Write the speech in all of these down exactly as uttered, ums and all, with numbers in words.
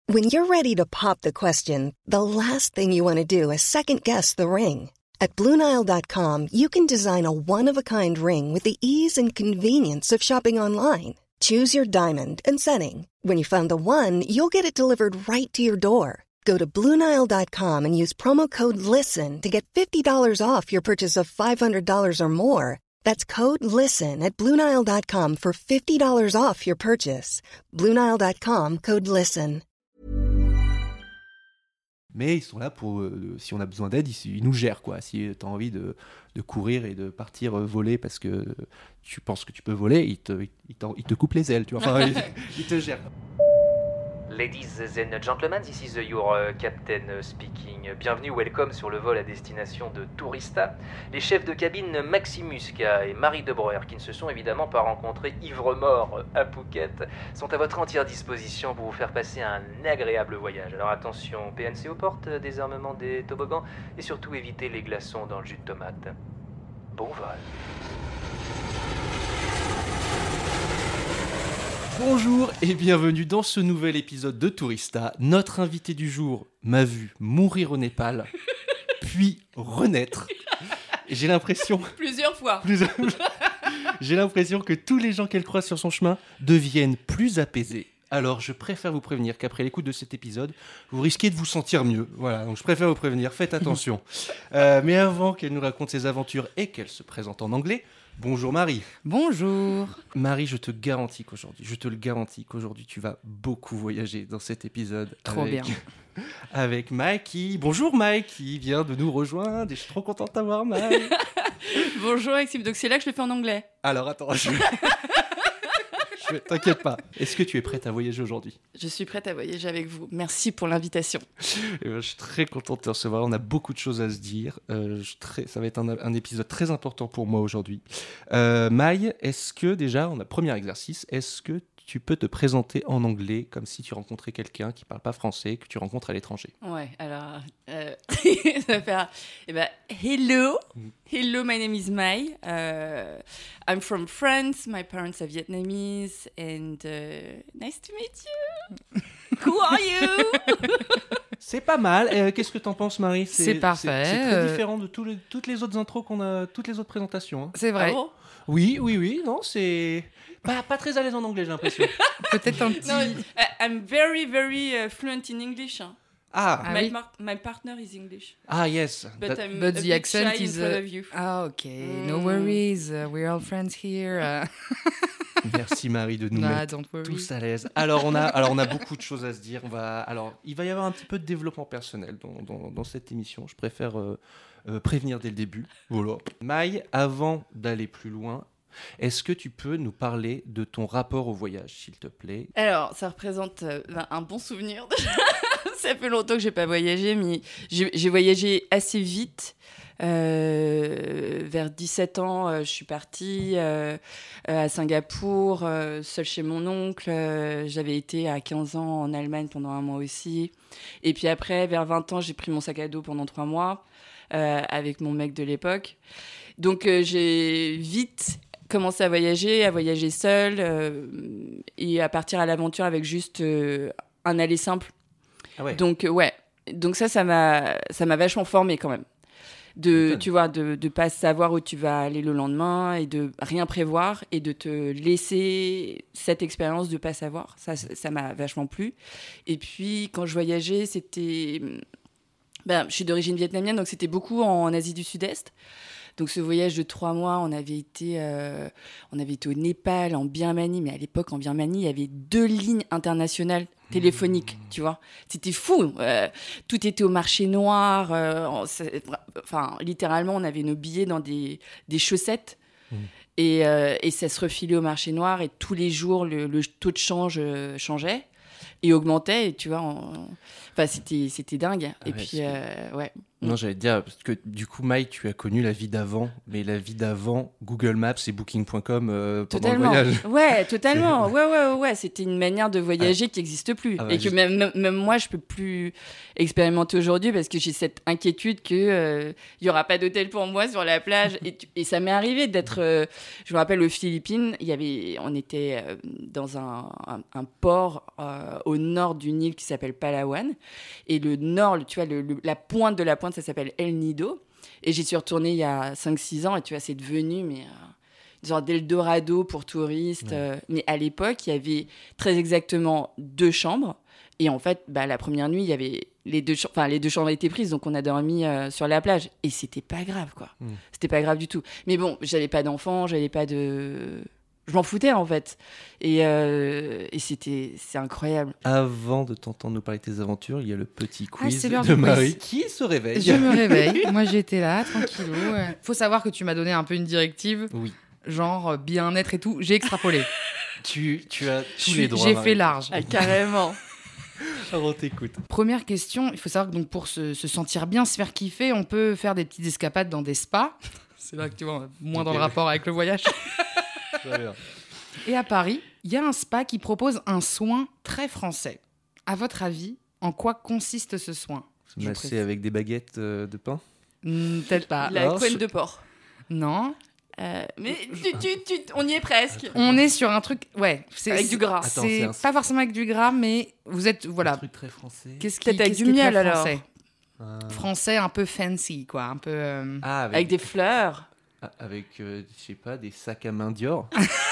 When you're ready to pop the question, the last thing you want to do is second-guess the ring. At Blue Nile dot com, you can design a one-of-a-kind ring with the ease and convenience of shopping online. Choose your diamond and setting. When you find the one, you'll get it delivered right to your door. Go to Blue Nile dot com and use promo code LISTEN to get fifty dollars off your purchase of five hundred dollars or more. That's code LISTEN at Blue Nile dot com for fifty dollars off your purchase. Blue Nile dot com, code LISTEN. Mais ils sont là pour, euh, si on a besoin d'aide, ils, ils nous gèrent, quoi. Si tu as envie de, de courir et de partir euh, voler parce que tu penses que tu peux voler, ils te, ils ils te coupent les ailes, tu vois. Enfin, ils, ils te gèrent. Ladies and gentlemen, this is your uh, captain speaking. Bienvenue, welcome sur le vol à destination de Tourista. Les chefs de cabine Maxime Muscat et Marie De Breuer, qui ne se sont évidemment pas rencontrés ivre-mort à Phuket, sont à votre entière disposition pour vous faire passer un agréable voyage. Alors attention, P N C aux portes, désarmement des toboggans et surtout évitez les glaçons dans le jus de tomate. Bon vol. Bonjour et bienvenue dans ce nouvel épisode de Tourista. Notre invité du jour m'a vu mourir au Népal, puis renaître. Et j'ai l'impression... Plusieurs fois. Plusieurs... j'ai l'impression que tous les gens qu'elle croise sur son chemin deviennent plus apaisés. Alors, je préfère vous prévenir qu'après l'écoute de cet épisode, vous risquez de vous sentir mieux. Voilà, donc je préfère vous prévenir, faites attention. euh, mais avant qu'elle nous raconte ses aventures et qu'elle se présente en anglais, bonjour Marie. Bonjour. Marie, je te garantis qu'aujourd'hui, je te le garantis qu'aujourd'hui, tu vas beaucoup voyager dans cet épisode. Trop avec, bien. Avec Mikey. Bonjour Mike, qui vient de nous rejoindre et je suis trop contente de t'avoir, Mike. Bonjour Maxime, donc c'est là que je le fais en anglais. Alors attends, je... je... t'inquiète pas. Est-ce que tu es prête à voyager aujourd'hui ? Je suis prête à voyager avec vous. Merci pour l'invitation. Et ben, je suis très contente de te recevoir. On a beaucoup de choses à se dire. Euh, je très... Ça va être un, un épisode très important pour moi aujourd'hui. Euh, Maï, est-ce que déjà, on a premier exercice, est-ce que tu peux te présenter en anglais comme si tu rencontrais quelqu'un qui ne parle pas français, que tu rencontres à l'étranger ? Ouais, alors, euh, ça va faire... Eh ben, hello, hello, my name is Mai. Uh, I'm from France, my parents are Vietnamese, and uh, nice to meet you. Who are you? C'est pas mal. Euh, qu'est-ce que t'en penses, Marie ? C'est, c'est parfait. C'est, c'est très euh... différent de tous les, toutes les autres intros qu'on a, toutes les autres présentations. Hein. C'est vrai. Ah bon ? Oui, oui, oui. Non, c'est pas, pas très à l'aise en anglais, j'ai l'impression. Peut-être un petit... No, I, I'm very, very uh, fluent in English. Hein. Ah, ah my, oui. mar- my partner is English. Ah, yes. But That... I'm But a the bit accent shy is... in front Uh... of you. Ah, ok. Mm. No worries. Uh, we're all friends here. Uh... Merci, Marie, de nous nah, mettre don't worry. tous à l'aise. Alors on, a, alors, on a beaucoup de choses à se dire. On va, alors, il va y avoir un petit peu de développement personnel dans, dans, dans cette émission. Je préfère euh, euh, prévenir dès le début. Voilà. Maï, avant d'aller plus loin, est-ce que tu peux nous parler de ton rapport au voyage, s'il te plaît ? Alors, ça représente euh, un bon souvenir. Ça fait longtemps que j'ai pas voyagé, mais j'ai, j'ai voyagé assez vite. Euh, vers dix-sept ans, euh, je suis partie euh, euh, à Singapour, euh, seule chez mon oncle. Euh, j'avais été à quinze ans en Allemagne pendant un mois aussi. Et puis après, vers vingt ans, j'ai pris mon sac à dos pendant trois mois euh, avec mon mec de l'époque. Donc, euh, j'ai vite commencé à voyager, à voyager seule euh, et à partir à l'aventure avec juste euh, un aller simple. Ah ouais. Donc, euh, ouais. Donc ça, ça m'a, ça m'a vachement formée quand même. De, tu vois, de ne pas savoir où tu vas aller le lendemain et de rien prévoir et de te laisser cette expérience de ne pas savoir. Ça, ça m'a vachement plu. Et puis, quand je voyageais, c'était... Ben, je suis d'origine vietnamienne, donc c'était beaucoup en Asie du Sud-Est. Donc, ce voyage de trois mois, on avait été, euh, on avait été au Népal, en Birmanie. Mais à l'époque, en Birmanie, il y avait deux lignes internationales téléphoniques, mmh. tu vois. C'était fou. Euh, tout était au marché noir. Euh, enfin, littéralement, on avait nos billets dans des, des chaussettes. Mmh. Et, euh, et ça se refilait au marché noir. Et tous les jours, le, le taux de change euh, changeait et augmentait. Et tu vois, on... enfin, c'était, c'était dingue. Ah et ouais, puis, euh, ouais. Non, j'allais te dire, parce que du coup, Maï, tu as connu la vie d'avant, mais la vie d'avant, Google Maps et Booking point com euh, pendant Totalement. le voyage. Ouais, totalement. Ouais, ouais, ouais, ouais. C'était une manière de voyager ah. qui n'existe plus. Ah ouais, et que même, même, même moi, je peux plus expérimenter aujourd'hui parce que j'ai cette inquiétude qu'il euh, n'y aura pas d'hôtel pour moi sur la plage. et, tu, et ça m'est arrivé d'être... Euh, je me rappelle, aux Philippines, il y avait, on était euh, dans un, un, un port euh, au nord d'une île qui s'appelle Palawan. Et le nord, tu vois, le, le, la pointe de la pointe, ça s'appelle El Nido. Et j'y suis retournée il y a cinq six ans. Et tu vois, c'est devenu mais, euh, une sorte d'Eldorado pour touristes. Ouais. Euh, mais à l'époque, il y avait très exactement deux chambres. Et en fait, bah, la première nuit, il y avait les deux, ch- les deux chambres étaient prises. Donc, on a dormi euh, sur la plage. Et c'était pas grave, quoi. Mmh. C'était pas grave du tout. Mais bon, j'avais pas d'enfants, j'avais pas de... Je m'en foutais, en fait. Et, euh, et c'était, c'est incroyable. Avant de t'entendre nous parler de tes aventures, il y a le petit quiz ah, de Marie qui se réveille. Je me réveille. Moi, j'étais là, tranquillou. Il faut savoir que tu m'as donné un peu une directive. Oui. Genre bien-être et tout. J'ai extrapolé. tu, tu as tous je, les droits, J'ai Marie. fait large. Ah, carrément. Alors, on t'écoute. Première question. Il faut savoir que donc, pour se, se sentir bien, se faire kiffer, on peut faire des petites escapades dans des spas. C'est là que tu vois, moins okay. dans le rapport avec le voyage. Et à Paris, il y a un spa qui propose un soin très français. À votre avis, en quoi consiste ce soin ? Se masser avec des baguettes euh, de pain ? mmh, Peut-être pas. La couenne de porc. Non. Euh, mais tu, tu, tu, on y est presque. On est sur un truc, ouais, c'est avec du gras. Attends, c'est, c'est pas forcément avec du gras, mais vous êtes, voilà. Un truc très français. Qu'est-ce qui, peut-être avec qu'est-ce du qui miel alors. Français, euh... français un peu fancy, quoi, un peu. Euh... Ah, avec... avec des fleurs. Ah, avec, euh, je sais pas, des sacs à main Dior.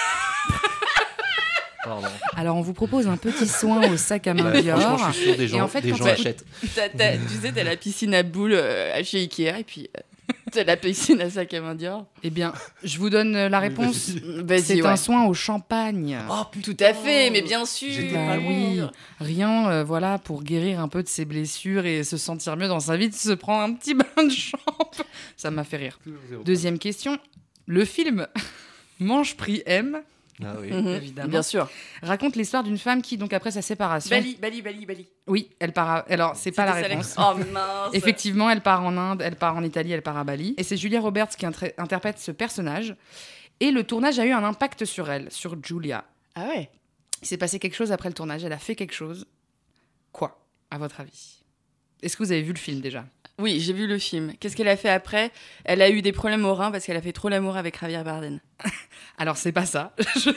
Pardon. Alors, on vous propose un petit soin au sac à main bah, Dior. Franchement, je suis sûr des gens, et en fait, des gens t'as, achètent. T'as, t'as, tu sais, t'as la piscine à boules euh, chez Ikea et puis euh, t'as la piscine à sac à main Dior. Eh bien, je vous donne la réponse. Vas-y, c'est ouais. un soin au champagne. Oh, putain. Tout à fait, mais bien sûr. Bah oui, rien, euh, voilà, pour guérir un peu de ses blessures et se sentir mieux dans sa vie, de se prendre un petit bain de champ. Ça m'a fait rire. Deuxième question. Le film Mange Prix M, ah oui. mmh, évidemment, bien sûr, raconte l'histoire d'une femme qui, donc après sa séparation... Bali, Bali, Bali, Bali. Oui, elle part à... Alors, c'est C'était pas la réponse. Oh mince. Effectivement, elle part en Inde, elle part en Italie, elle part à Bali. Et c'est Julia Roberts qui intra- interprète ce personnage. Et le tournage a eu un impact sur elle, sur Julia. Ah ouais. Il s'est passé quelque chose après le tournage. Elle a fait quelque chose. Quoi, à votre avis ? Est-ce que vous avez vu le film déjà ? Oui, j'ai vu le film. Qu'est-ce qu'elle a fait après ? Elle a eu des problèmes au rein parce qu'elle a fait trop l'amour avec Javier Bardem. Alors, c'est pas ça. Je...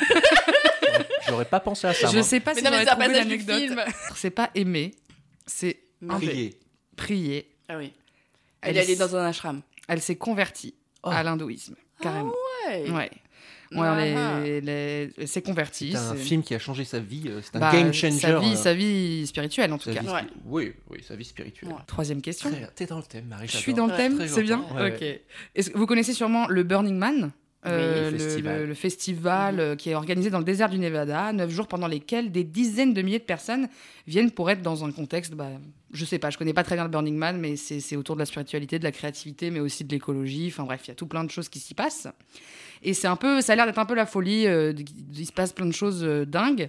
J'aurais pas pensé à ça. Je moi. sais pas mais si non, j'aurais mais c'est un trouvé passage l'anecdote. du film. C'est pas aimer, c'est prier. Prier. Ah oui. Elle, elle est allée dans un ashram. Elle s'est convertie oh. à l'hindouisme, carrément. Ah ouais. Ouais. Ouais, ah. les, les, elle s'est convertie. C'est un c'est... film qui a changé sa vie. C'est un bah, game changer. Sa vie, sa vie spirituelle, en tout sa cas. Vie, ouais. Oui, oui, sa vie spirituelle. Ouais. Troisième question. Très, t'es dans le thème, Marie. Je suis dans le thème, ouais, c'est bien. Ouais, ok. Ouais. Est-ce que vous connaissez sûrement le Burning Man, euh, oui, le festival, le, le festival mmh. qui est organisé dans le désert du Nevada, neuf jours pendant lesquels des dizaines de milliers de personnes viennent pour être dans un contexte, bah, je sais pas, je connais pas très bien le Burning Man, mais c'est, c'est autour de la spiritualité, de la créativité, mais aussi de l'écologie. Enfin bref, il y a tout plein de choses qui s'y passent. Et c'est un peu, ça a l'air d'être un peu la folie. Euh, il se passe plein de choses euh, dingues.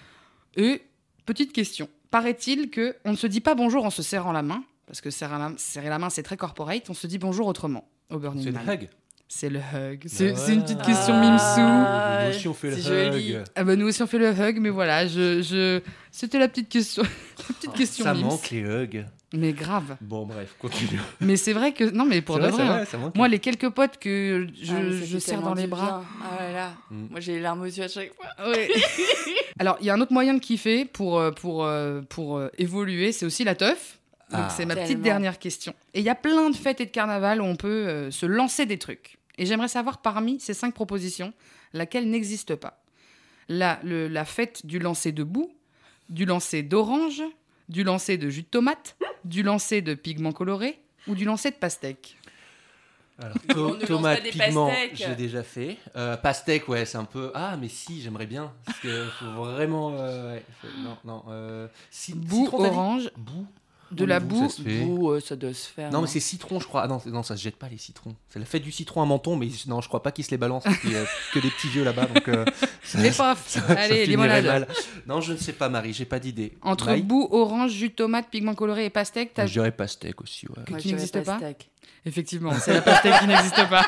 Et petite question, paraît-il que on ne se dit pas bonjour en se serrant la main, parce que serrer la, serrer la main c'est très corporate. On se dit bonjour autrement au Burning c'est Man. C'est le hug. C'est le hug. C'est, bah c'est une petite question ah, mimsou. Nous aussi on fait le c'est hug. Joli. Ah bah nous aussi on fait le hug, mais voilà, je, je... c'était la petite question, la petite oh, question ça mims. manque les hugs. Mais grave. Bon bref, continue. Mais c'est vrai que non, mais pour c'est de vrai, vrai. Hein. Vrai moi, les quelques potes que je, ah, je serre dans les bras. Bien. Ah là là. Mm. Moi j'ai les larmes aux yeux à chaque fois. Ouais. Alors il y a un autre moyen de kiffer pour pour pour, pour euh, évoluer, c'est aussi la teuf. Donc ah, c'est ma tellement. petite dernière question. Et il y a plein de fêtes et de carnaval où on peut euh, se lancer des trucs. Et j'aimerais savoir parmi ces cinq propositions, laquelle n'existe pas. La, le, la fête du lancer de boue, du lancer d'orange, du lancer de jus de tomate, du lancer de pigments colorés ou du lancer de pastèque. Alors, to- tomate, pigment, j'ai déjà fait. Euh, pastèque, ouais, c'est un peu... Ah, mais si, j'aimerais bien. Parce qu'il faut vraiment... Euh, ouais, faut... Non, non. Euh... Si, boue, citron, orange. Boue. De la Boue, boue. ça se fait. Boue, euh, ça doit se faire. Non, mais c'est citron, je crois. Ah non, c'est- non, ça se jette pas les citrons. C'est la fête du citron à Menton, mais non, je crois pas qu'ils se les balancent. Il y a que des petits vieux là-bas, donc euh, ça, Les paf. ça Allez, finirait limonade. mal. Non, je ne sais pas, Marie, j'ai pas d'idée. Entre Maï, boue, orange, jus de tomate, pigments colorés et pastèque, t'as... je dirais pastèque aussi, ouais. que- Moi, qui je dirais n'existe pas pastèque. Effectivement, c'est la pastèque qui n'existe pas.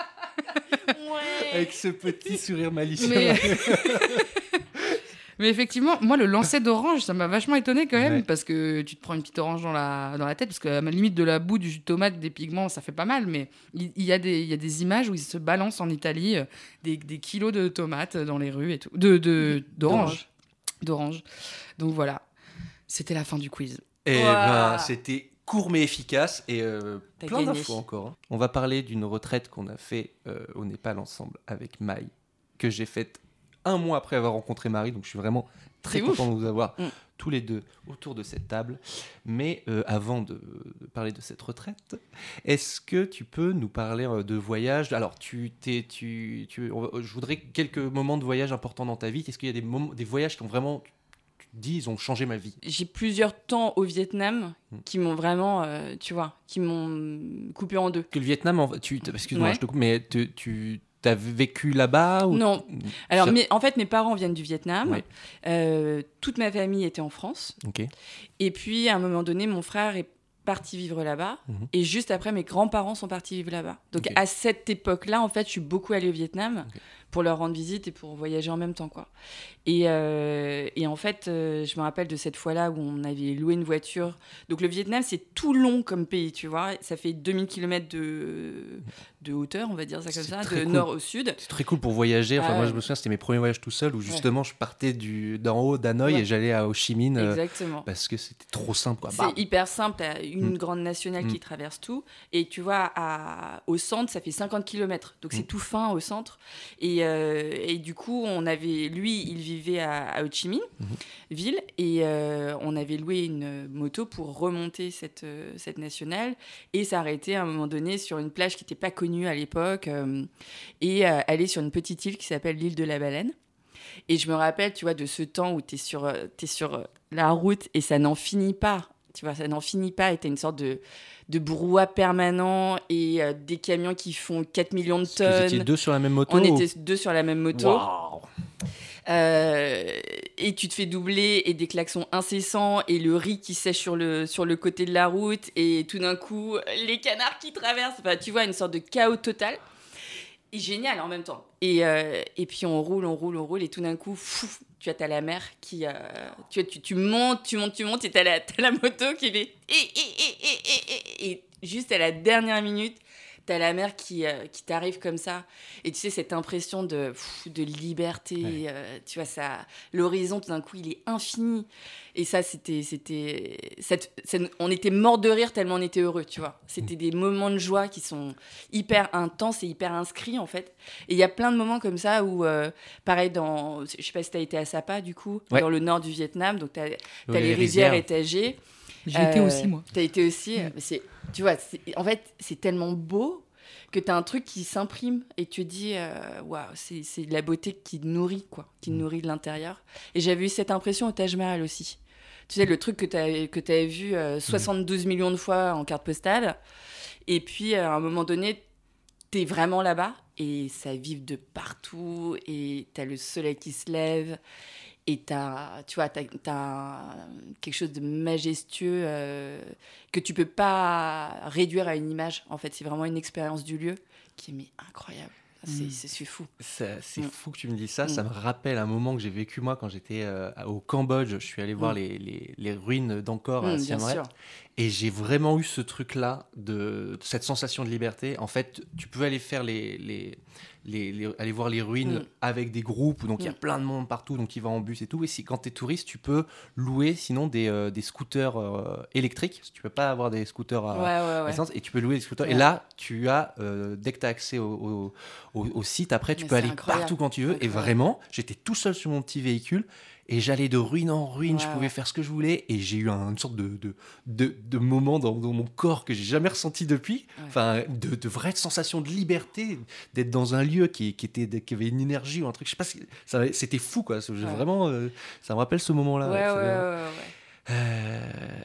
Avec ce petit sourire malicieux. Mais... Mais effectivement, moi, le lancer d'orange, ça m'a vachement étonné quand même, Ouais. parce que tu te prends une petite orange dans la, dans la tête, parce que à la limite de la boue, du jus de tomate, des pigments, ça fait pas mal, mais il, il y, a des- il y a des images où ils se balancent en Italie euh, des, des kilos de tomates dans les rues et tout. De, de, d'orange. D'orange. Donc voilà, c'était la fin du quiz. Et Ouah. ben, c'était court mais efficace et euh, T'as plein gagné. d'infos encore. hein. On va parler d'une retraite qu'on a fait euh, au Népal ensemble avec Maï, que j'ai faite un mois après avoir rencontré Marie, donc je suis vraiment très C'est content de vous avoir Mm. tous les deux autour de cette table. Mais euh, avant de, de parler de cette retraite, est-ce que tu peux nous parler euh, de voyage? Alors, tu, t'es, tu, tu, on va- je voudrais quelques moments de voyage importants dans ta vie. Est-ce qu'il y a des, moments, des voyages qui ont vraiment, tu, tu te dis, ils ont changé ma vie? J'ai plusieurs temps au Vietnam Mm. qui m'ont vraiment, euh, tu vois, qui m'ont coupé en deux. Que le Vietnam, en- tu, excuse-moi, Ouais. je te coupe, mais tu, tu as vécu là-bas ou... Non. Alors, Ça- mais, en fait, mes parents viennent du Vietnam. Ouais. Euh, toute ma famille était en France. Ok. Et puis, à un moment donné, mon frère est parti vivre là-bas. Mhm. Et juste après, mes grands-parents sont partis vivre là-bas. Donc, Ok. à cette époque-là, en fait, je suis beaucoup allée au Vietnam Ok. pour leur rendre visite et pour voyager en même temps, quoi. Et, euh, et en fait, euh, je me rappelle de cette fois-là où on avait loué une voiture. Donc, le Vietnam, c'est tout long comme pays, tu vois. Ça fait deux mille kilomètres de, de hauteur, on va dire ça comme C'est ça, très de cool. nord au sud. C'est très cool pour voyager. Enfin, Ah moi, ouais. je me souviens, c'était mes premiers voyages tout seul où justement, je partais du, d'en haut d'Hanoï Ouais. et j'allais à Ho Chi Minh euh, Exactement. parce que c'était trop simple. Quoi. C'est Bam. hyper simple, t'as une Mm. grande nationale Mm. qui traverse tout, et tu vois, à, au centre, ça fait cinquante kilomètres, donc c'est Mm. tout fin au centre, et, euh, et du coup, on avait, lui, il vivait à, à Ho Chi Minh, Mhm. ville, et euh, on avait loué une moto pour remonter cette, euh, cette nationale, et s'arrêter à un moment donné sur une plage qui n'était pas connue à l'époque, euh, et euh, aller sur une petite île qui s'appelle l'île de la Baleine. Et je me rappelle, tu vois, de ce temps où tu es sur, euh, t'es sur euh, la route et ça n'en finit pas. Tu vois, ça n'en finit pas. Et tu as une sorte de, de brouhaha permanent et euh, des camions qui font quatre millions de Est-ce que Vous étiez tonnes. deux sur la même moto On ou- était deux sur la même moto. Waouh. Euh, et tu te fais doubler et des klaxons incessants et le riz qui sèche sur le, sur le côté de la route et tout d'un coup, les canards qui traversent. Enfin, tu vois, une sorte de chaos total. Et génial en même temps. Et, euh, et puis on roule, on roule, on roule, et tout d'un coup, fou, tu as t'as la mer qui... euh, tu, vois, tu, tu montes, tu montes, tu montes, et t'as la, t'as la moto qui fait... Et, et, et, et, et, et, et juste à la dernière minute, t'as la mer qui, euh, qui t'arrive comme ça. Et tu sais, cette impression de, pff, de liberté, Ouais. euh, tu vois, ça, l'horizon, tout d'un coup, il est infini. Et ça, c'était... c'était cette, cette- on était morts de rire tellement on était heureux, tu vois. C'était des moments de joie qui sont hyper intenses et hyper inscrits, en fait. Et il y a plein de moments comme ça où, euh, pareil, dans... Je sais pas si t'as été à Sapa, du coup, Ouais. dans le nord du Vietnam. Donc, t'as, t'as Ouais, les, les rizières rizières. étagées. J'y étais Euh, aussi, moi. T'as été aussi. euh, mais c'est, tu vois, c'est- en fait, c'est tellement beau que t'as un truc qui s'imprime et tu te dis, euh, waouh, c'est, c'est de la beauté qui te nourrit, quoi, qui te nourrit de l'intérieur. Et j'avais eu cette impression au Taj Mahal aussi. Tu sais, le truc que t'avais, que t'avais vu euh, soixante-douze millions de fois en carte postale. Et puis, à un moment donné, t'es vraiment là-bas et ça vive de partout et t'as le soleil qui se lève. Et t'as, tu vois, t'as, t'as quelque chose de majestueux euh, que tu peux pas réduire à une image. En fait, c'est vraiment une expérience du lieu qui est mais, incroyable. C'est, Mm. c'est, c'est fou. Ça- C'est Mm. fou que tu me dises ça. Mm. Ça me rappelle un moment que j'ai vécu moi quand j'étais euh, au Cambodge. Je suis allé voir Mm. les, les, les ruines d'Angkor à Mm, Siem bien Reap. sûr. Et j'ai vraiment eu ce truc-là, de, de cette sensation de liberté. En fait, tu peux aller faire les, les, les, les- aller voir les ruines Mm. avec des groupes, donc il y a Mm. plein de monde partout, donc il va en bus et tout. Et si, quand tu es touriste, tu peux louer sinon des, euh, des scooters euh, électriques. Tu peux pas avoir des scooters à, Ouais, ouais, ouais. essence, et tu peux louer des scooters. Et Ouais. là, tu as, euh, dès que tu as accès au, au, au- au site, après, tu Mais peux c'est aller incroyable. partout quand tu veux. Et Incroyable. vraiment, j'étais tout seul sur mon petit véhicule. Et j'allais de ruine en ruine, je Ouais, pouvais ouais. faire ce que je voulais. Et j'ai eu un- une sorte de, de, de, de moment dans, dans mon corps que j'ai jamais ressenti depuis. Ouais. Enfin, de, de vraie sensation de liberté, d'être dans un lieu qui, qui, était, qui avait une énergie ou un truc. Je sais pas, si- ça- c'était fou quoi. J'ai Ouais. Vraiment, euh, ça me rappelle ce moment-là. Ouais, ouais, c'est ouais, bien. ouais, ouais. Euh, fou.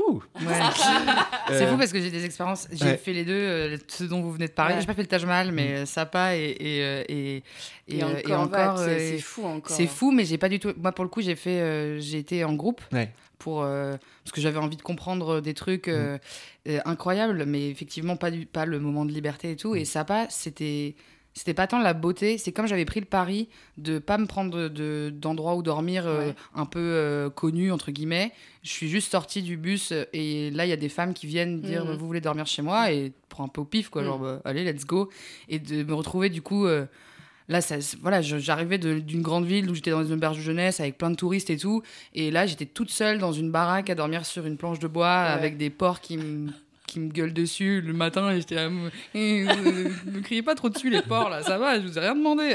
Ouh. Ouais. C'est fou parce que j'ai des expériences. J'ai Ouais. fait les deux, euh, ce dont vous venez de parler. Ouais. J'ai pas fait le Taj Mahal, mais Sapa et et euh, et, Et, euh, encore, et encore, va, c'est, euh, c'est fou encore. c'est fou, mais j'ai pas du tout. Moi, pour le coup, j'ai fait, euh, j'ai été en groupe Ouais. pour euh, parce que j'avais envie de comprendre des trucs euh, Mm. euh, incroyables, mais effectivement pas du pas le moment de liberté et tout. Mm. Et Sapa, c'était c'était pas tant la beauté, c'est comme j'avais pris le pari de pas me prendre de, de- d'endroits où dormir euh, Ouais. un peu euh, connus entre guillemets. Je suis juste sortie du bus euh, et là il y a des femmes qui viennent dire Mhm. vous voulez dormir chez moi et pour un peu au pif quoi, Mhm. genre bah, allez let's go, et de me retrouver du coup euh, là ça, voilà je- j'arrivais de- d'une grande ville où j'étais dans une auberge de jeunesse avec plein de touristes et tout, et là j'étais toute seule dans une baraque à dormir sur une planche de bois Ouais. avec des porcs qui me qui me gueulent dessus le matin, et j'étais là, eh, euh, ne criez pas trop dessus les porcs là, ça va, je vous ai rien demandé.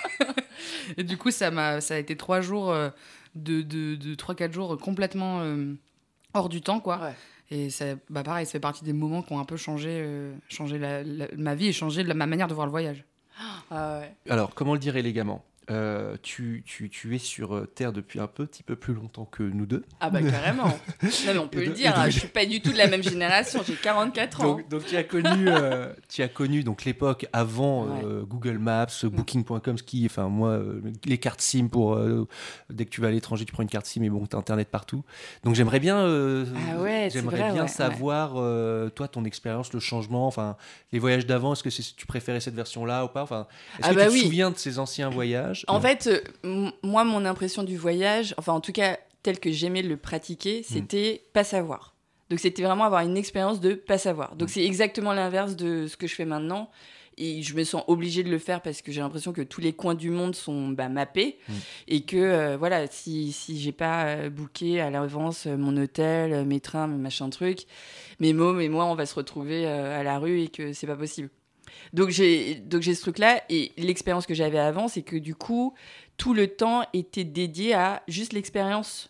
Et du coup ça m'a ça a été trois jours euh, de de, de trois quatre jours complètement euh, hors du temps quoi. Ouais. Et ça, bah pareil, ça fait partie des moments qui ont un peu changé, euh, changé la- la- ma vie et changé la- ma manière de voir le voyage. Ah ouais. Alors, comment le dire élégamment ? Euh, tu, tu, tu es sur euh, Terre depuis un petit peu plus longtemps que nous deux. Ah bah carrément. Non mais on peut Et le donc- dire, et donc- hein, je suis pas du tout de la même génération, j'ai quarante-quatre ans. Donc, donc tu as connu, euh, tu as connu donc l'époque avant euh, Google Maps, Booking point com, ce qui, enfin moi, euh, les cartes SIM pour euh, dès que tu vas à l'étranger, tu prends une carte SIM et bon, t'as internet partout. Donc j'aimerais bien, euh, Ah ouais, c'est j'aimerais vrai, bien ouais, savoir euh, toi ton expérience, le changement, enfin les voyages d'avant. Est-ce que c'est, tu préférais cette version-là ou pas ? Enfin, est-ce Ah que bah tu te oui. souviens de ces anciens voyages ? En Non. fait, euh, m- moi, mon impression du voyage, enfin, en tout cas, tel que j'aimais le pratiquer, c'était pas savoir. Donc, c'était vraiment avoir une expérience de pas savoir. Donc, Mm. c'est exactement l'inverse de ce que je fais maintenant. Et je me sens obligée de le faire parce que j'ai l'impression que tous les coins du monde sont bah, mappés. Mm. Et que, euh, voilà, si, si j'ai pas euh, booké à l'avance euh, mon hôtel, euh, mes trains, mes machins trucs, mes mômes et moi, on va se retrouver euh, à la rue et que c'est pas possible. Donc j'ai, donc j'ai ce truc-là, et l'expérience que j'avais avant, c'est que du coup, tout le temps était dédié à juste l'expérience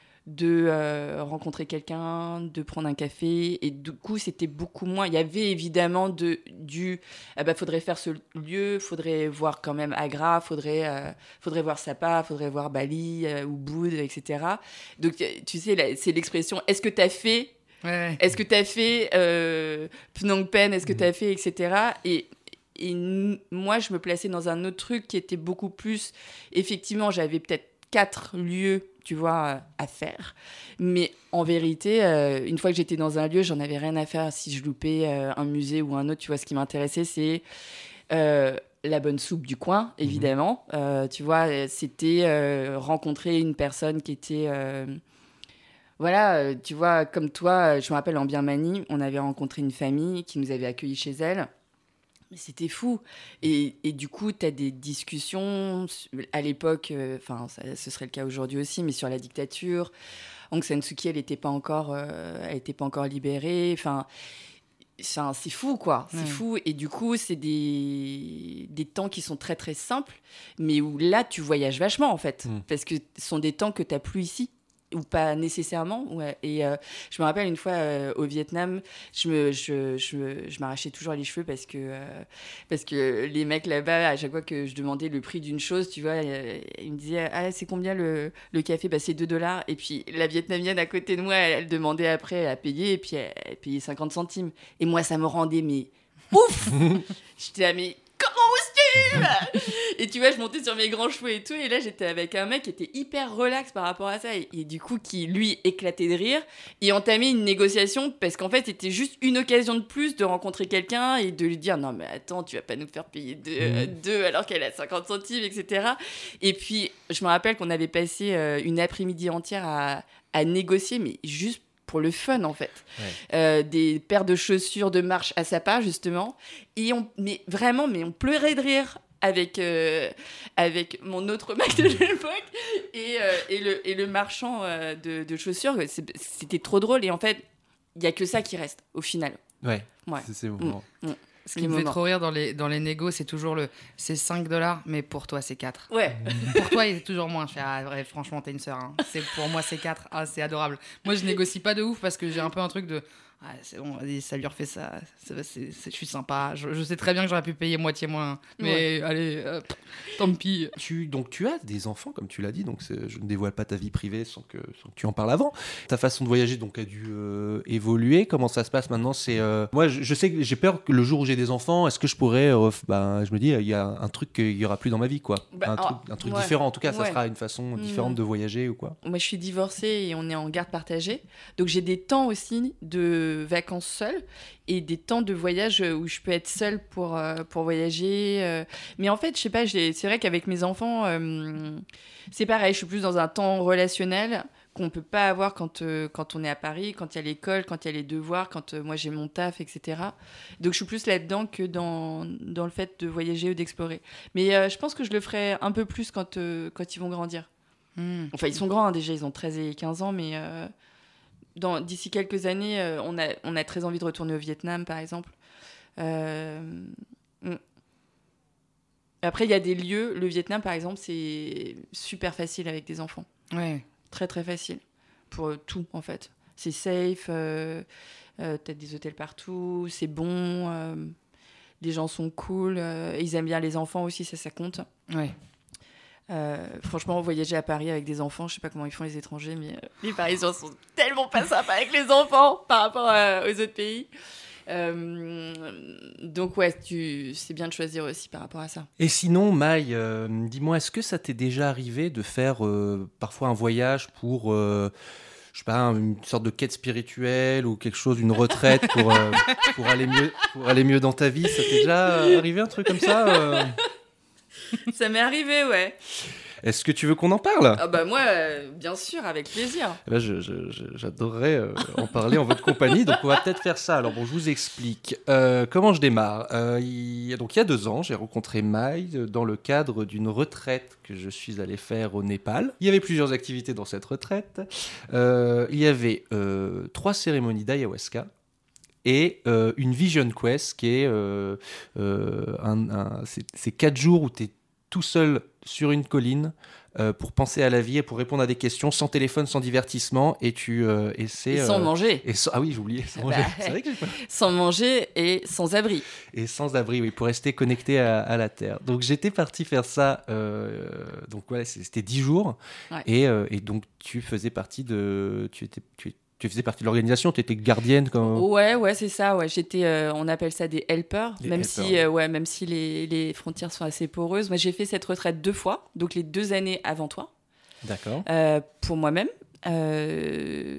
de euh, rencontrer quelqu'un, de prendre un café, et du coup, c'était beaucoup moins. Il y avait évidemment de, du... Ah bah, faudrait faire ce lieu, faudrait voir quand même Agra, faudrait, euh, faudrait voir Sapa, faudrait voir Bali, euh, Ubud, et cetera. Donc, tu sais, là, c'est l'expression « est-ce que t'as fait ?» Ouais, ouais. Est-ce que tu as fait euh, Phnom Penh? Est-ce que tu as fait, et cetera. Et, et n- moi, je me plaçais dans un autre truc qui était beaucoup plus... Effectivement, j'avais peut-être quatre lieux, tu vois, euh, à faire. Mais en vérité, euh, une fois que j'étais dans un lieu, j'en avais rien à faire si je loupais euh, un musée ou un autre. Tu vois, ce qui m'intéressait, c'est... euh, la bonne soupe du coin, évidemment. Mmh. Euh, tu vois, c'était euh, rencontrer une personne qui était... Euh, Voilà, euh, tu vois, comme toi, euh, je me rappelle en Birmanie, on avait rencontré une famille qui nous avait accueillis chez elle. Mais c'était fou. Et, et du coup, tu as des discussions à l'époque, enfin, euh, ce serait le cas aujourd'hui aussi, mais sur la dictature. Aung San Suu Kyi, elle n'était pas encore, euh, elle était pas encore libérée. Enfin, c'est fou, quoi. C'est ouais. fou. Et du coup, c'est des, des temps qui sont très, très simples, mais où là, tu voyages vachement, en fait. Mmh. Parce que ce sont des temps que tu n'as plus ici. Ou pas nécessairement. Ouais. Et euh, je me rappelle une fois euh, au Vietnam, je, me, je, je, je m'arrachais toujours les cheveux parce que, euh, parce que les mecs là-bas, à chaque fois que je demandais le prix d'une chose, tu vois, euh, ils me disaient « Ah, c'est combien le, le café ?» Bah, c'est deux dollars. Et puis la Vietnamienne à côté de moi, elle, elle demandait après à payer, et puis elle, elle payait cinquante centimes. Et moi, ça me rendait, mais ouf. J'étais là, mais comment vous suivez? Et tu vois, je montais sur mes grands cheveux et tout, et là j'étais avec un mec qui était hyper relax par rapport à ça, et, et du coup qui lui éclatait de rire et entamait une négociation parce qu'en fait c'était juste une occasion de plus de rencontrer quelqu'un et de lui dire non mais attends, tu vas pas nous faire payer deux, mmh. euh, deux alors qu'elle a cinquante centimes, et cetera. Et puis je me rappelle qu'on avait passé euh, une après-midi entière à, à négocier, mais juste pour le fun en fait, ouais. euh, des paires de chaussures de marche à Sapa justement, et on, mais vraiment, mais on pleurait de rire avec euh, avec mon autre mec de l'époque et, euh, et le et le marchand euh, de, de chaussures. C'était trop drôle, et en fait il y a que ça qui reste au final. Ouais. Ouais. C'est ces moments. Mmh. Mmh. Ce qui me fait trop rire dans les, dans les négos, c'est toujours le c'est cinq dollars, mais pour toi, c'est quatre. Ouais. Pour toi, il est toujours moins. Je fais, ah, ouais, franchement, t'es une sœur. Hein. C'est, pour moi, c'est quatre. Ah, c'est adorable. Moi, je négocie pas de ouf parce que j'ai un peu un truc de. Ah, c'est bon, vas-y, ça lui refait ça. C'est, c'est, c'est, je suis sympa. Je, je sais très bien que j'aurais pu payer moitié moins. Mais ouais. allez, euh, tant pis. Tu, donc, tu as des enfants, comme tu l'as dit. Donc, c'est, je ne dévoile pas ta vie privée sans que, sans que tu en parles avant. Ta façon de voyager donc, a dû euh, évoluer. Comment ça se passe maintenant c'est, euh... Moi, je, je sais que j'ai peur que le jour où j'ai des enfants, est-ce que je pourrais. Euh, bah, je me dis, il y a un truc qu'il n'y aura plus dans ma vie, quoi. Bah, un, oh, truc, un truc ouais. différent. En tout cas, ça ouais. sera une façon différente mmh. de voyager ou quoi. Moi, je suis divorcée et on est en garde partagée. Donc, j'ai des temps aussi de vacances seules et des temps de voyage où je peux être seule pour, euh, pour voyager. Euh. Mais en fait, je sais pas, j'ai... c'est vrai qu'avec mes enfants, euh, c'est pareil, je suis plus dans un temps relationnel qu'on peut pas avoir quand, euh, quand on est à Paris, quand il y a l'école, quand il y a les devoirs, quand euh, moi j'ai mon taf, et cetera. Donc je suis plus là-dedans que dans, dans le fait de voyager ou d'explorer. Mais euh, je pense que je le ferai un peu plus quand, euh, quand ils vont grandir. Mmh. Enfin, ils sont grands hein, déjà, ils ont treize et quinze ans, mais... Euh... Dans, d'ici quelques années, euh, on, a, on a très envie de retourner au Vietnam, par exemple. Euh... Après, il y a des lieux. Le Vietnam, par exemple, c'est super facile avec des enfants. Ouais. Très, très facile. Pour euh, tout, en fait. C'est safe. Euh, euh, t'as des hôtels partout. C'est bon. Euh, les gens sont cool. Euh, ils aiment bien les enfants aussi, ça, ça compte. Ouais. Euh, franchement, voyager à Paris avec des enfants, je sais pas comment ils font les étrangers, mais euh, les Parisiens sont tellement pas sympas avec les enfants par rapport à, aux autres pays. Euh, donc ouais, tu, c'est bien de choisir aussi par rapport à ça. Et sinon, Maï, euh, dis-moi, est-ce que ça t'est déjà arrivé de faire euh, parfois un voyage pour, euh, je sais pas, une sorte de quête spirituelle ou quelque chose, une retraite pour, euh, pour, aller mieux, pour aller mieux dans ta vie? Ça t'est déjà arrivé un truc comme ça euh Ça m'est arrivé, ouais. Est-ce que tu veux qu'on en parle? Ah bah moi, euh, bien sûr, avec plaisir. Là, je, je, je, j'adorerais euh, en parler en votre compagnie, donc on va peut-être faire ça. Alors bon, je vous explique. Euh, comment je démarre? euh, il, Donc il y a deux ans, j'ai rencontré Maï dans le cadre d'une retraite que je suis allé faire au Népal. Il y avait plusieurs activités dans cette retraite. Euh, il y avait euh, trois cérémonies d'ayahuasca et euh, une Vision Quest qui est, euh, euh, un, un, c'est, c'est quatre jours où tu es tout seul sur une colline euh, pour penser à la vie et pour répondre à des questions sans téléphone, sans divertissement et tu euh, et c'est et sans euh, manger. Et sans, ah oui, j'ai oublié sans manger. Bah, c'est vrai que j'ai pas... Sans manger et sans abri. Et sans abri, oui, pour rester connecté à, à la terre. Donc j'étais parti faire ça. Euh, donc voilà, c'était dix jours ouais. et, euh, et donc tu faisais partie de, tu étais, tu Tu faisais partie de l'organisation, tu étais gardienne quand... Ouais, ouais, c'est ça. Ouais. J'étais, euh, on appelle ça des helpers, des même, helpers. Si, euh, ouais, même si les, les frontières sont assez poreuses. Moi, j'ai fait cette retraite deux fois, donc les deux années avant toi. D'accord. Euh, pour moi-même. Euh,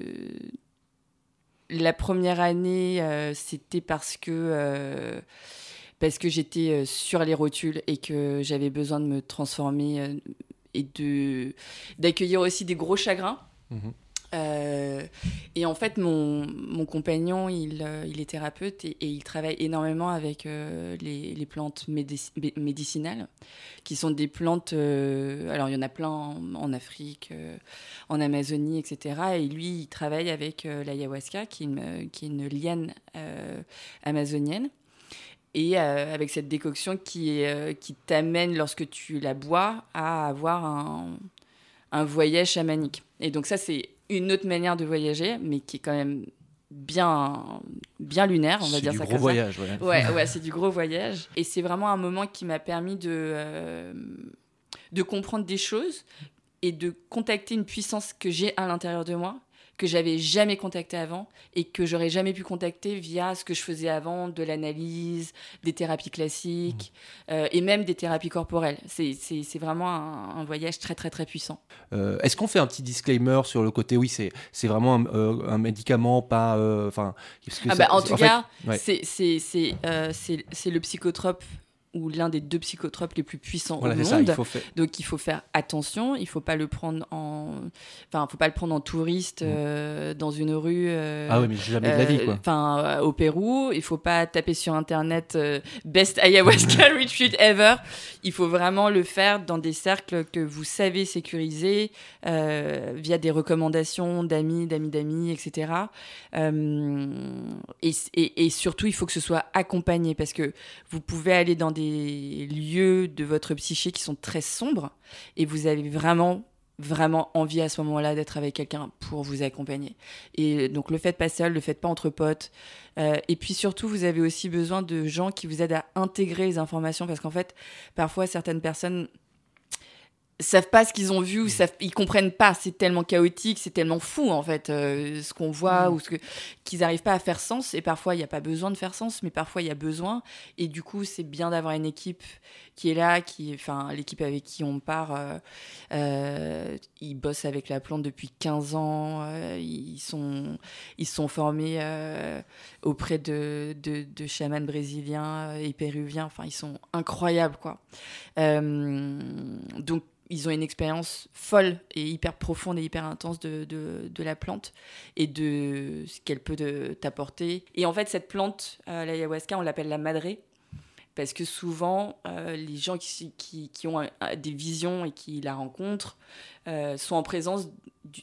la première année, euh, c'était parce que, euh, parce que j'étais sur les rotules et que j'avais besoin de me transformer euh, et de, d'accueillir aussi des gros chagrins. Mmh. Euh, et en fait, mon, mon compagnon, il, euh, il est thérapeute et, et il travaille énormément avec euh, les, les plantes médic- médicinales, qui sont des plantes... Euh, alors, il y en a plein en, en Afrique, euh, en Amazonie, et cetera. Et lui, il travaille avec euh, l'ayahuasca, qui est une, qui est une liane euh, amazonienne. Et euh, avec cette décoction qui, est, euh, qui t'amène, lorsque tu la bois, à avoir un, un voyage chamanique. Et donc ça, c'est une autre manière de voyager, mais qui est quand même bien, bien lunaire, on va c'est dire ça comme ça. C'est du gros voyage, ouais. Ouais, ouais, c'est du gros voyage. Et c'est vraiment un moment qui m'a permis de, euh, de comprendre des choses et de contacter une puissance que j'ai à l'intérieur de moi, que j'avais jamais contactée avant et que j'aurais jamais pu contacter via ce que je faisais avant, de l'analyse, des thérapies classiques mmh. euh, et même des thérapies corporelles. C'est, c'est, c'est vraiment un, un voyage très, très, très puissant. Euh, est-ce qu'on fait un petit disclaimer sur le côté, oui, c'est, c'est vraiment un, euh, un médicament, pas... Euh, ah ça, bah, en tout en cas, fait, ouais. c'est, c'est, c'est, euh, c'est, c'est le psychotrope ou l'un des deux psychotropes les plus puissants Voilà, au c'est ça, monde. il faut faire. Donc il faut faire attention, il faut pas le prendre en, enfin faut pas le prendre en touriste euh, dans une rue. Euh, Ah oui, mais jamais de la vie, quoi. Enfin euh, au Pérou, il faut pas taper sur internet euh, best ayahuasca retreat ever. Il faut vraiment le faire dans des cercles que vous savez sécuriser euh, via des recommandations d'amis, d'amis, d'amis, et cetera. Euh, et, et, et surtout, il faut que ce soit accompagné parce que vous pouvez aller dans des lieux de votre psyché qui sont très sombres et vous avez vraiment vraiment envie à ce moment-là d'être avec quelqu'un pour vous accompagner. Et donc le faites pas seul, le faites pas entre potes. Euh, et puis surtout, vous avez aussi besoin de gens qui vous aident à intégrer les informations parce qu'en fait, parfois certaines personnes savent pas ce qu'ils ont vu, savent, ils comprennent pas, c'est tellement chaotique, c'est tellement fou en fait euh, ce qu'on voit mmh. ou ce que qu'ils n'arrivent pas à faire sens et parfois il n'y a pas besoin de faire sens mais parfois il y a besoin et du coup c'est bien d'avoir une équipe qui est là, qui, enfin l'équipe avec qui on part, euh, euh, ils bossent avec la plante depuis quinze ans, euh, ils sont ils sont formés euh, auprès de, de, de chamans brésiliens et péruviens, enfin ils sont incroyables quoi. Euh, donc ils ont une expérience folle et hyper profonde et hyper intense de, de, de la plante et de ce qu'elle peut de, t'apporter. Et en fait, cette plante, euh, l'ayahuasca, on l'appelle la madré parce que souvent, euh, les gens qui, qui, qui ont un, un, des visions et qui la rencontrent euh, sont en présence du,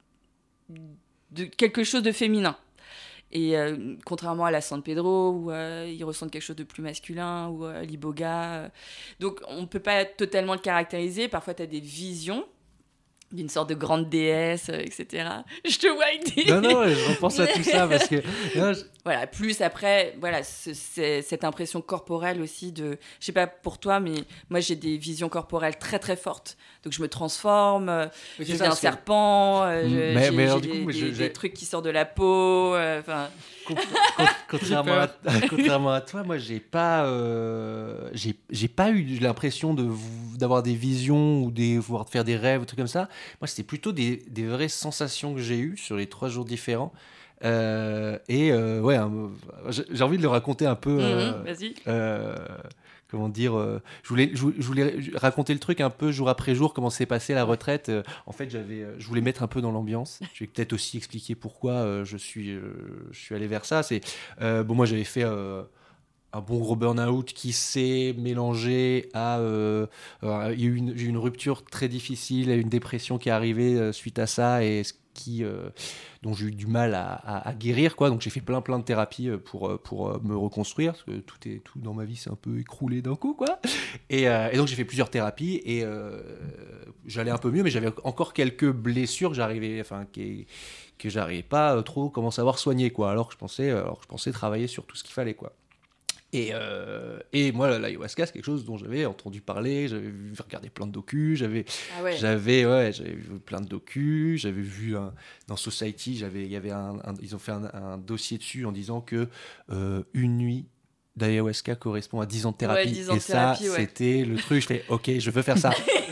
de quelque chose de féminin. Et euh, contrairement à la San Pedro, où euh, ils ressentent quelque chose de plus masculin, ou euh, l'iboga. Euh. Donc, on ne peut pas totalement le caractériser. Parfois, tu as des visions d'une sorte de grande déesse, euh, et cetera. Je te vois avec des... Non, non, ouais, je repense à tout ça parce que... Non, je... Voilà, plus après, voilà, c'est, c'est, cette impression corporelle aussi de... Je sais pas pour toi, mais moi, j'ai des visions corporelles très, très fortes. Donc, je me transforme, euh, je deviens un que... serpent, euh, je, mais, j'ai, mais j'ai, des, coup, des, je, des trucs qui sortent de la peau, enfin... Euh, contrairement, à, contrairement à toi, moi, j'ai pas, euh, j'ai, j'ai pas eu l'impression de, d'avoir des visions ou des, voire de faire des rêves, ou trucs comme ça. Moi, c'était plutôt des, des vraies sensations que j'ai eues sur les trois jours différents. Euh, et euh, ouais, hein, j'ai envie de le raconter un peu. Euh, mmh, vas-y. Euh, comment dire euh, je voulais, je, je voulais raconter le truc un peu jour après jour, comment s'est passée la retraite. Euh, en fait, j'avais, je voulais mettre un peu dans l'ambiance. Je vais peut-être aussi expliquer pourquoi euh, je suis, euh, je suis allé vers ça. C'est euh, bon, moi, j'avais fait. Euh, un bon gros burn-out qui s'est mélangé à... Euh, euh, il y a eu une, j'ai eu une rupture très difficile, une dépression qui est arrivée euh, suite à ça, et ce qui, euh, dont j'ai eu du mal à, à, à guérir, quoi. Donc j'ai fait plein plein de thérapies pour, pour me reconstruire, parce que tout, est, tout dans ma vie s'est un peu écroulé d'un coup, quoi. Et, euh, et donc j'ai fait plusieurs thérapies, et euh, j'allais un peu mieux, mais j'avais encore quelques blessures que j'arrivais... Enfin, qui, que j'arrivais pas trop comment savoir soigner, quoi. Alors que je pensais, alors que je pensais travailler sur tout ce qu'il fallait, quoi. Et, euh, et moi, l'ayahuasca, c'est quelque chose dont j'avais entendu parler, j'avais vu, regardé plein de docus, j'avais, ah ouais. j'avais, ouais, j'avais vu plein de docus, j'avais vu un, dans Society, j'avais, il y avait un, un, ils ont fait un, un dossier dessus en disant que euh, une nuit d'ayahuasca correspond à dix ans de thérapie. Ouais, dix ans et de thérapie, ça, ouais. C'était le truc, je fais, ok, je veux faire ça.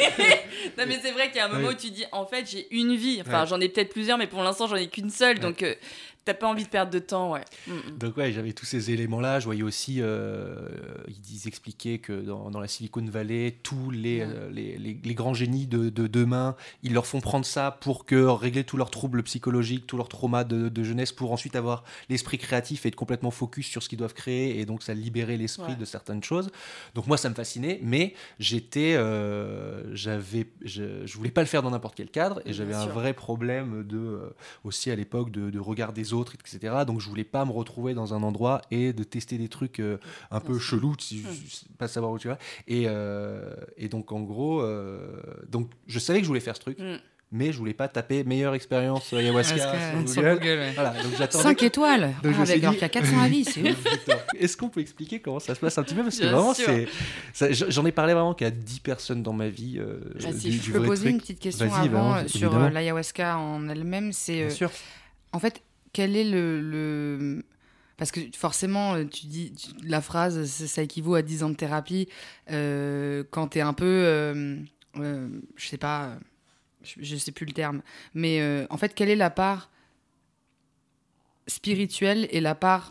Non mais c'est vrai qu'il y a un moment ouais. où tu dis en fait j'ai une vie, enfin ouais. j'en ai peut-être plusieurs mais pour l'instant j'en ai qu'une seule ouais. donc euh, t'as pas envie de perdre de temps, ouais. Mm-mm. Donc ouais, j'avais tous ces éléments-là. Je voyais aussi, euh, ils expliquaient que dans, dans la Silicon Valley, tous les, mm. euh, les, les, les grands génies de, de demain, ils leur font prendre ça pour que régler tous leurs troubles psychologiques, tous leurs traumas de, de jeunesse, pour ensuite avoir l'esprit créatif et être complètement focus sur ce qu'ils doivent créer, et donc ça libérait l'esprit ouais. de certaines choses. Donc moi, ça me fascinait, mais j'étais, euh, j'avais, je, je voulais pas le faire dans n'importe quel cadre, et j'avais Bien un sûr. vrai problème de, euh, aussi à l'époque de, de regard des autres, et cetera. Donc je voulais pas me retrouver dans un endroit et de tester des trucs euh, un peu chelous, si je, je, pas savoir où tu vas. Et, euh, et donc en gros, euh, donc je savais que je voulais faire ce truc. Mm. Mais je voulais pas taper meilleure expérience ayahuasca sur, sur Google. Google. Ouais. Voilà, donc j'attendais. cinq étoiles. Donc ah, avec alors qu'il y a quatre cents avis, c'est ouf. Est-ce qu'on peut expliquer comment ça se passe un petit peu, parce que Bien vraiment sûr. c'est ça, j'en ai parlé vraiment qu'à dix personnes dans ma vie. Euh, ah, du, si du je peux poser truc. une petite question Vas-y, avant vraiment, sur évidemment. l'ayahuasca en elle-même, c'est Bien euh, sûr. En fait, quel est le, le... Parce que forcément, tu dis tu, la phrase, ça équivaut à dix ans de thérapie. Euh, quand t'es un peu, euh, euh, je sais pas, je, je sais plus le terme, mais euh, en fait, quelle est la part spirituelle et la part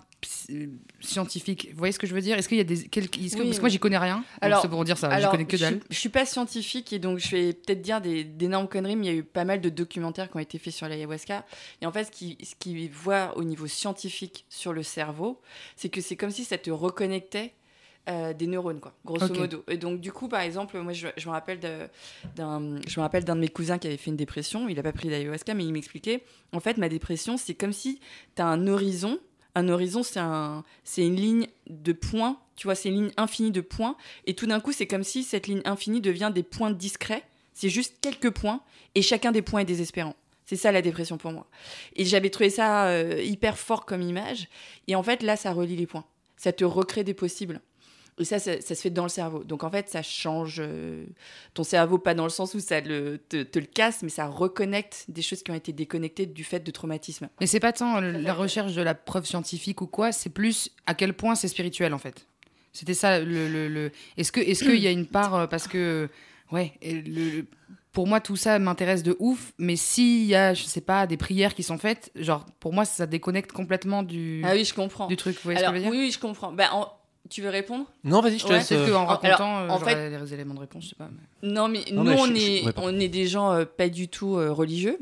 scientifique. Vous voyez ce que je veux dire ? Est-ce qu'il y a des quel... Est-ce que... Oui. Parce que moi j'y connais rien. Alors, c'est pour dire ça. alors, j'y connais que dalle. Je, je suis pas scientifique et donc je vais peut-être dire des d'énormes conneries, mais il y a eu pas mal de documentaires qui ont été faits sur l'ayahuasca. Et en fait, ce qui ce qui voit au niveau scientifique sur le cerveau, c'est que c'est comme si ça te reconnectait. Euh, des neurones, quoi, grosso okay. modo. Et donc, du coup, par exemple, moi, je, je me rappelle de, d'un, je me rappelle d'un de mes cousins qui avait fait une dépression. Il n'a pas pris d'ayahuasca, mais il m'expliquait, en fait, ma dépression, c'est comme si tu as un horizon. Un horizon, c'est, un, c'est une ligne de points, tu vois, c'est une ligne infinie de points. Et tout d'un coup, c'est comme si cette ligne infinie devient des points discrets. C'est juste quelques points, et chacun des points est désespérant. C'est ça la dépression pour moi. Et j'avais trouvé ça euh, hyper fort comme image. Et en fait, là, ça relie les points. Ça te recrée des possibles. Et ça, ça, ça se fait dans le cerveau. Donc, en fait, ça change euh, ton cerveau, pas dans le sens où ça le, te, te le casse, mais ça reconnecte des choses qui ont été déconnectées du fait de traumatisme. Mais c'est pas tant le, la recherche de la preuve scientifique ou quoi, c'est plus à quel point c'est spirituel, en fait. C'était ça, le... le, le... Est-ce que, est-ce qu'il y a une part... Euh, parce que, ouais, le, pour moi, tout ça m'intéresse de ouf, mais s'il y a, je sais pas, des prières qui sont faites, genre, pour moi, ça déconnecte complètement du... Ah oui, je comprends. Du truc, vous voyez Alors, ce que je veux dire ? Oui, oui, je comprends. Bah, en... Tu veux répondre ? Non, vas-y, je te Ouais, laisse. Peut-être euh, qu'en racontant, Alors, en j'aurais fait- les éléments de réponse, je sais pas. Mais... Non, mais Non, nous, mais on, je- je- est, ouais, pardon. on est des gens euh, pas du tout euh, religieux.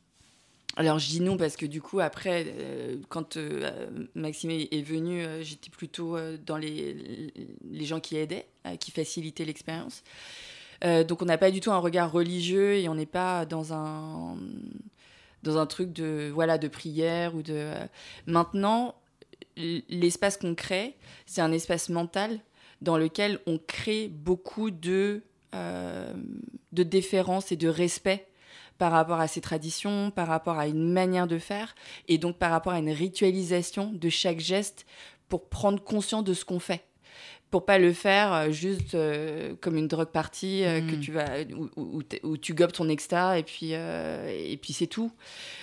Alors, je dis non parce que du coup, après, euh, quand euh, Maxime est est venu, euh, j'étais plutôt euh, dans les, les gens qui aidaient, euh, qui facilitaient l'expérience. Euh, donc, on n'a pas du tout un regard religieux et on n'est pas dans un, dans un truc de, voilà, de prière ou de... euh, Maintenant, l- l'espace qu'on crée, c'est un espace mental dans lequel on crée beaucoup de, euh, de déférence et de respect par rapport à ces traditions, par rapport à une manière de faire, et donc par rapport à une ritualisation de chaque geste pour prendre conscience de ce qu'on fait. Pour pas le faire euh, juste euh, comme une drogue party euh, Mhm. que tu vas, où, où, où t'es- où tu gobes ton exta et puis, euh, et puis c'est tout.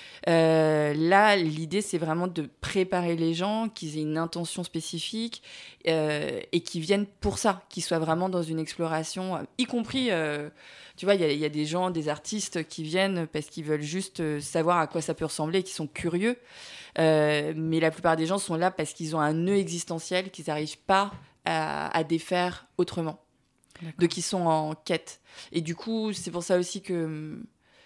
Euh, là, l'idée, c'est vraiment de préparer les gens, qu'ils aient une intention spécifique euh, et qu'ils viennent pour ça, qu'ils soient vraiment dans une exploration, euh, y compris, euh, tu vois, il y, a- il y a des gens, des artistes qui viennent parce qu'ils veulent juste euh, savoir à quoi ça peut ressembler, et qui sont curieux. Euh, mais la plupart des gens sont là parce qu'ils ont un nœud existentiel qu'ils n'arrivent pas à, à défaire autrement. D'accord. Donc, ils sont en quête. Et du coup, c'est pour ça aussi que...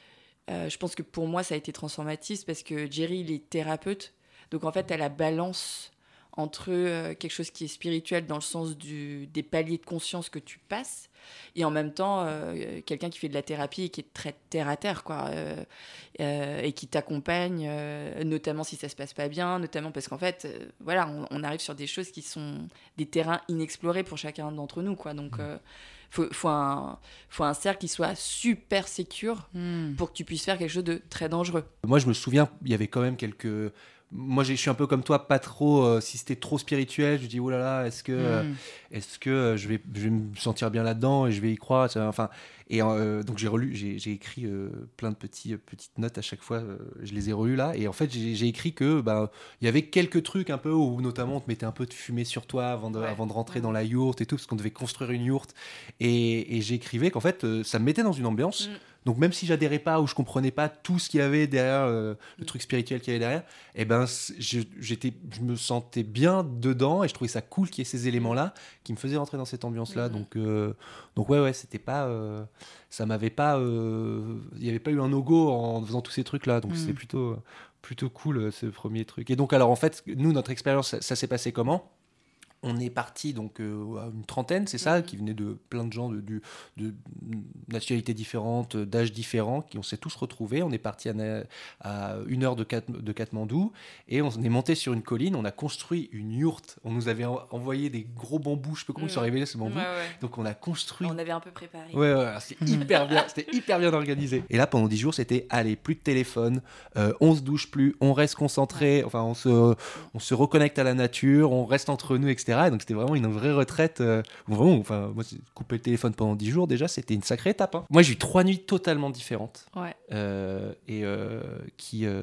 Euh, je pense que pour moi, ça a été transformatif parce que Jerry, il est thérapeute. Donc, en fait, elle a la balance entre euh, quelque chose qui est spirituel dans le sens du, des paliers de conscience que tu passes et en même temps, euh, quelqu'un qui fait de la thérapie et qui est très terre-à-terre, quoi, euh, euh, et qui t'accompagne, euh, notamment si ça se passe pas bien, notamment parce qu'en fait, euh, voilà, on, on arrive sur des choses qui sont des terrains inexplorés pour chacun d'entre nous, quoi. Donc, euh, faut, faut, un, faut un cercle qui soit super sécure Hmm. pour que tu puisses faire quelque chose de très dangereux. Moi, je me souviens, il y avait quand même quelques. Moi, j'ai- je suis un peu comme toi, pas trop. euh, si c'était trop spirituel, je dis oh là là, est-ce que, euh, Hmm. est-ce que euh, je vais, je vais me sentir bien là-dedans et je vais y croire. ça- Enfin, et euh, donc j'ai relu, j'ai, j'ai écrit euh, plein de petits, euh, petites notes à chaque fois. euh, je les ai relues là, et en fait, j'ai, j'ai écrit que bah, il y avait quelques trucs un peu où notamment on te mettait un peu de fumée sur toi avant de, Ouais. avant de rentrer dans la yourte et tout, parce qu'on devait construire une yourte. Et, et j'écrivais qu'en fait, euh, ça me mettait dans une ambiance. Mm. Donc même si j'adhérais pas ou je comprenais pas tout ce qu'il y avait derrière euh, le Mm. truc spirituel qu'il y avait derrière, eh ben c- je, j'étais, je me sentais bien dedans et je trouvais ça cool qu'il y ait ces éléments-là qui me faisaient rentrer dans cette ambiance-là. Mm. Donc euh, donc ouais ouais, c'était pas, euh, ça m'avait pas, euh, il y avait pas eu un no-go en faisant tous ces trucs-là. Donc Mm. c'était plutôt plutôt cool euh, ce premier truc. Et donc alors en fait nous notre expérience ça, ça s'est passé comment ? On est parti donc euh, à une trentaine, c'est ça, Mhm. qui venait de plein de gens de, de, de nationalités différentes, d'âges différents, qui on s'est tous retrouvés. On est parti à, Na- à une heure de, Kat- de Katmandou et on est monté sur une colline. On a construit une yourte. On nous avait en- envoyé des gros bambous. Je sais pas comment ils sont Mhm. arrivés ces bambous. Ouais, ouais. Donc on a construit. On avait un peu préparé. Ouais, ouais, alors c'était hyper bien, c'était hyper bien organisé. Et là, pendant dix jours, c'était allez, plus de téléphone, euh, on se douche plus, on reste concentré, enfin, on se, on se reconnecte à la nature, on reste entre nous, et cetera. Et donc, c'était vraiment une vraie retraite. euh, où vraiment, enfin, moi, c'est- couper le téléphone pendant dix jours, déjà, c'était une sacrée étape. hein. Moi, j'ai eu trois nuits totalement différentes Ouais. euh, et euh, qui. euh,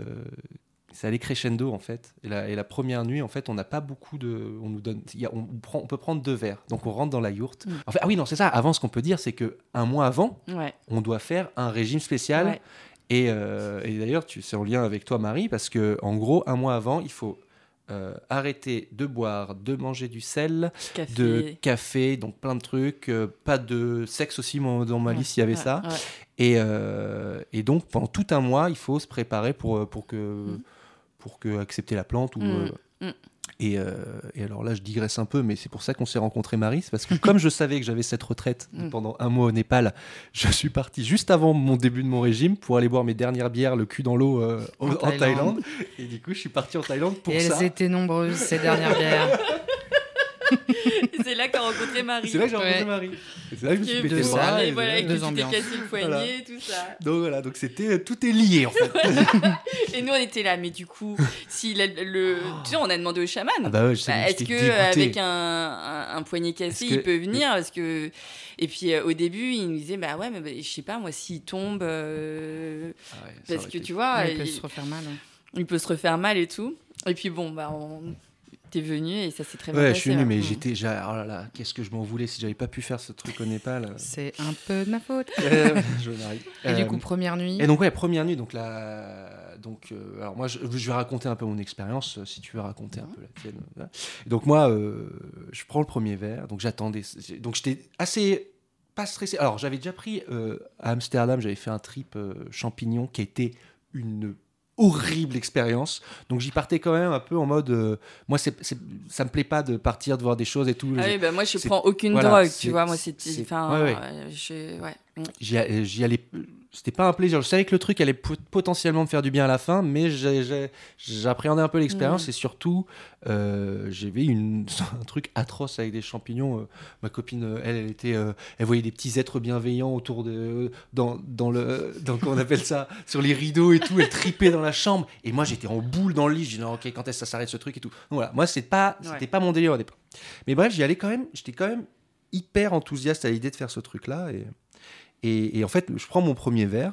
ça allait crescendo en fait. Et la, et la première nuit, en fait, on n'a pas beaucoup de. On nous donne. il y a- on, prend, on peut prendre deux verres. Donc on rentre dans la yourte. Mm. En fait, ah oui, non, c'est ça. Avant, ce qu'on peut dire, c'est que un mois avant, Ouais. on doit faire un régime spécial. Ouais. Et, euh, et d'ailleurs, tu, c'est en lien avec toi, Marie, parce que en gros, un mois avant, il faut euh, arrêter de boire, de manger du sel, Café. de café, donc plein de trucs, euh, pas de sexe aussi, mon- dans ma Ouais, liste il y avait ouais, ça. ouais. Et, euh, et donc pendant tout un mois, il faut se préparer pour, pour, que, Mm. pour que accepter la plante. Ou, Mm. euh, Mm. et, euh, et alors là, je digresse un peu, mais c'est pour ça qu'on s'est rencontré, Marie. C'est parce que comme je savais que j'avais cette retraite Mm. pendant un mois au Népal, je suis parti juste avant mon début de mon régime pour aller boire mes dernières bières, le cul dans l'eau euh, au- En en, Thaïlande. Thaïlande. Et du coup, je suis parti en Thaïlande pour Et ça. elles étaient nombreuses, ces dernières bières. Et c'est là qu'a rencontré Marie. Et c'est là que j'ai rencontré Ouais. Marie. Et c'est là que je me Qui suis est pété deux le pour bras. salles, et et voilà, voilà. et que deux tu t'es ambiances. cassé le poignet, Voilà. tout ça. Donc voilà, donc c'était tout est lié en fait. Et nous, on était là, mais du coup, si la- le, tu sais, on a demandé au chaman. Ah bah ouais, je sais, Bah, est-ce j'étais que dégoûté. avec un, un, un poignet cassé, Est-ce que- il peut venir parce que et puis euh, au début, il nous disait bah ouais, mais bah, je sais pas moi s'il tombe euh, Ah ouais, ça parce aurait que été- tu vois, Ouais, il, il peut se refaire mal. hein. il peut se refaire mal et tout. Et puis bon bah on t'es venu et ça s'est très bien Ouais, passé. je suis venu, hein. mais Mm. j'étais. j'ai- Oh là là, qu'est-ce que je m'en voulais si j'avais pas pu faire ce truc au Népal. C'est un peu de ma faute. Euh, je n'arrive. Et Euh, du coup, première nuit. Et donc ouais, première nuit, donc là, donc euh, alors moi je, je vais raconter un peu mon expérience, euh, si tu veux raconter un peu la tienne. euh, voilà. Et donc moi, euh, je prends le premier verre, donc j'attendais, j'ai- donc j'étais assez pas stressé. Alors j'avais déjà pris euh, à Amsterdam, j'avais fait un trip euh, champignon qui a été une horrible expérience. Donc j'y partais quand même un peu en mode, euh, moi c'est, c'est, ça me plaît pas de partir de voir des choses et tout. Ah oui, bah moi je c'est- prends aucune voilà, drogue, c'est- tu vois, moi c'était c'est- enfin ouais, ouais. euh, je ouais. Mm. J'y, a- j'y allais, c'était pas un plaisir. Je savais que le truc allait pot- potentiellement me faire du bien à la fin, mais j'ai, j'ai- j'appréhendais un peu l'expérience Mm. et surtout, euh, j'avais une, un truc atroce avec des champignons. Euh, ma copine, euh, elle, elle était, euh, elle voyait des petits êtres bienveillants autour de, dans, dans le, dans, comment on appelle ça, sur les rideaux et tout. Elle tripait dans la chambre et moi j'étais en boule dans le lit. J'ai dit non, ok, quand est-ce que ça s'arrête ce truc et tout. Donc voilà, moi c'est pas, c'était Ouais. pas mon délire au départ. Mais bref, j'y allais quand même. J'étais quand même hyper enthousiaste à l'idée de faire ce truc-là et Et, et en fait, je prends mon premier verre,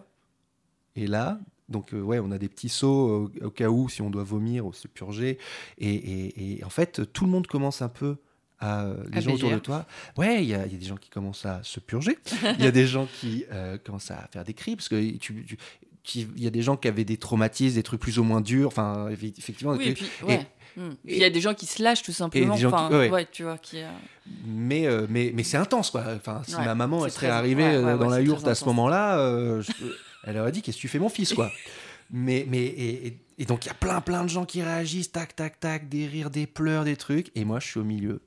et là, donc euh, ouais, on a des petits seaux au, au cas où, si on doit vomir ou se purger. Et, et- et en fait, tout le monde commence un peu à. Les À gens autour de bélir. toi. Ouais, il y, a il y a des gens qui commencent à se purger. Il y a des gens qui euh, commencent à faire des cris, parce que tu. tu- qui- il y a des gens qui avaient des traumatismes, des trucs plus ou moins durs. Enfin, effe- effectivement. Oui, des et trucs- puis ouais. Mm. Puis il y a des gens qui se lâchent tout simplement, gens qui- enfin ouais. ouais, tu vois qui euh, mais, euh, mais, mais c'est intense, quoi. Enfin, si Ouais, ma maman c'est elle serait très- arrivée ouais, euh, ouais, dans ouais, la c'est yourte très à ce intense. moment-là, euh, je- elle aurait dit qu'est-ce que tu fais, mon fils, quoi. mais, mais, et, et- et donc, il y a plein, plein de gens qui réagissent, tac, tac, tac, des rires, des pleurs, des trucs. Et moi, je suis au milieu.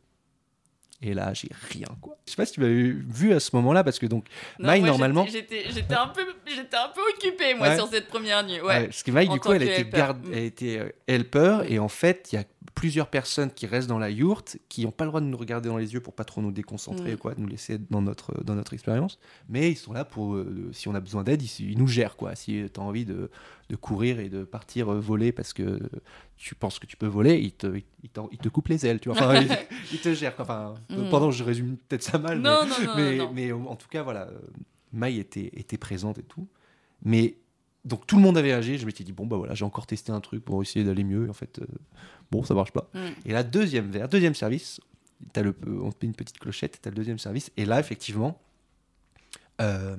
Et là, j'ai rien, quoi. Je sais pas si tu m'avais vu à ce moment-là, parce que donc, Non, Maï, moi, normalement. j'étais j'étais j'étais un peu j'étais un peu occupée moi Ouais. sur cette première nuit. Ouais. Ouais, parce que Maï, En du coup, tant elle que était, helper. garde, Mm. elle était euh, helper, et en fait, il y a plusieurs personnes qui restent dans la yourte, qui n'ont pas le droit de nous regarder dans les yeux pour pas trop nous déconcentrer, Mm. ou quoi, de nous laisser être dans notre, dans notre expérience. Mais ils sont là pour, euh, si on a besoin d'aide, ils, ils nous gèrent, quoi. Si tu as envie de, de courir et de partir euh, voler parce que tu penses que tu peux voler, ils te, ils t'en- ils te coupent les ailes, tu vois. Enfin, ils, ils te gèrent, quoi. Enfin, Mm. pendant, je résume peut-être ça mal, mais- Non, non, non, mais, non, non. mais en tout cas, voilà, euh, Maï était, était présente et tout. Mais donc tout le monde avait agi. Je m'étais dit, bon, bah voilà, j'ai encore testé un truc pour essayer d'aller mieux. Et en fait, euh, bon, ça marche pas. Mm. Et là, deuxième verre, deuxième service, t'as le, on te met une petite clochette, t'as le deuxième service. Et là, effectivement, euh,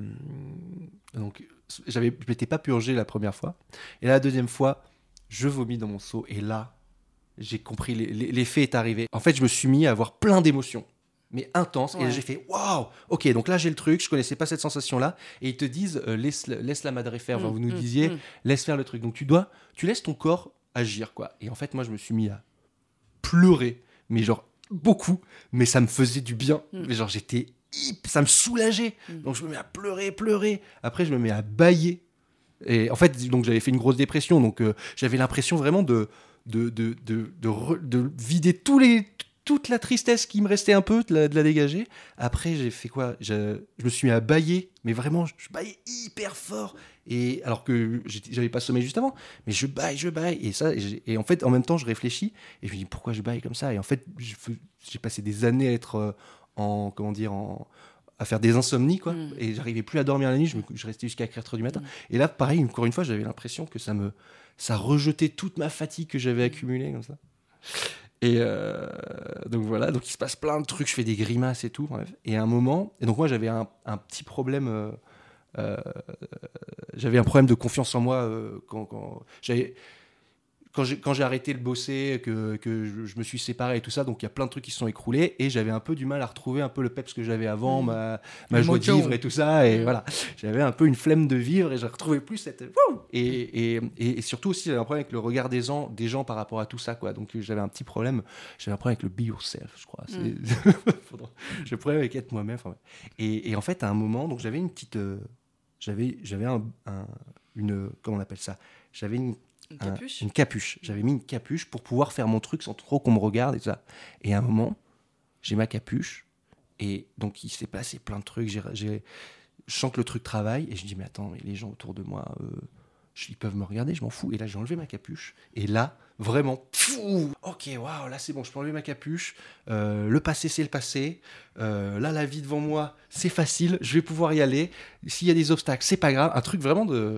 donc, j'avais, je m'étais pas purgé la première fois. Et là, la deuxième fois, je vomis dans mon seau. Et là, j'ai compris, les- les- l'effet est arrivé. En fait, je me suis mis à avoir plein d'émotions, mais intenses. Et Ouais. j'ai fait, waouh, ok, donc là, j'ai le truc, je connaissais pas cette sensation-là. Et ils te disent, euh, laisse, laisse la madre faire. Enfin, Mm, vous nous mm, disiez, mm. laisse faire le truc. Donc, tu dois, tu laisses ton corps agir, quoi. Et en fait, moi, je me suis mis à pleurer, mais genre beaucoup, mais ça me faisait du bien. Mm. Mais genre, j'étais hip, ça me soulageait. Mm. Donc, je me mets à pleurer, pleurer. Après, je me mets à bâiller. Et en fait, donc j'avais fait une grosse dépression, donc euh, j'avais l'impression vraiment de de, de, de, de, re- de vider tous les, toute la tristesse qui me restait un peu, de la, de la dégager. Après, j'ai fait quoi ? je, je me suis mis à bâiller, mais vraiment, je, je bâillais hyper fort. Et alors que j'étais- j'avais pas sommeil juste avant, mais je bâille, je bâille. Et, ça, et, j'ai- et en fait, en même temps, je réfléchis et je me dis pourquoi je bâille comme ça. Et en fait, je fais- j'ai passé des années à être euh, en, comment dire, en à faire des insomnies, quoi. Mm. Et j'arrivais plus à dormir la nuit, je, me, je restais jusqu'à quatre heures du matin. Et là, pareil, encore une fois, j'avais l'impression que ça me ça rejetait toute ma fatigue que j'avais accumulée, comme ça. Et euh, donc voilà, donc il se passe plein de trucs, je fais des grimaces et tout, bref. Et à un moment, et donc moi j'avais un, un petit problème, euh, euh, j'avais un problème de confiance en moi euh, quand, quand j'avais... quand j'ai, quand j'ai arrêté de bosser, que, que je, je me suis séparé et tout ça, donc il y a plein de trucs qui se sont écroulés et j'avais un peu du mal à retrouver un peu le peps que j'avais avant, mmh. ma, ma joie de vivre et tout ça. Et mmh. voilà, j'avais un peu une flemme de vivre et je ne retrouvais plus cette. Et, et, et, et surtout aussi, j'avais un problème avec le regard des gens, des gens par rapport à tout ça, quoi. Donc j'avais un petit problème, j'avais un problème avec le be yourself, je crois. C'est... Mmh. J'ai un problème avec être moi-même. Enfin, et, et en fait, à un moment, donc j'avais une petite. Euh, j'avais, j'avais un, un, une. Comment on appelle ça ? J'avais une. Une capuche. Un, une capuche. J'avais mis une capuche pour pouvoir faire mon truc sans trop qu'on me regarde et tout ça. Et à un moment, j'ai ma capuche et donc il s'est passé plein de trucs. J'ai, j'ai, je sens que le truc travaille et je dis mais attends, mais les gens autour de moi, euh, ils peuvent me regarder, je m'en fous. Et là j'ai enlevé ma capuche et là vraiment, pfou, ok, waouh, là c'est bon, je peux enlever ma capuche. Euh, le passé c'est le passé. Euh, là la vie devant moi c'est facile, je vais pouvoir y aller. S'il y a des obstacles, c'est pas grave. Un truc vraiment de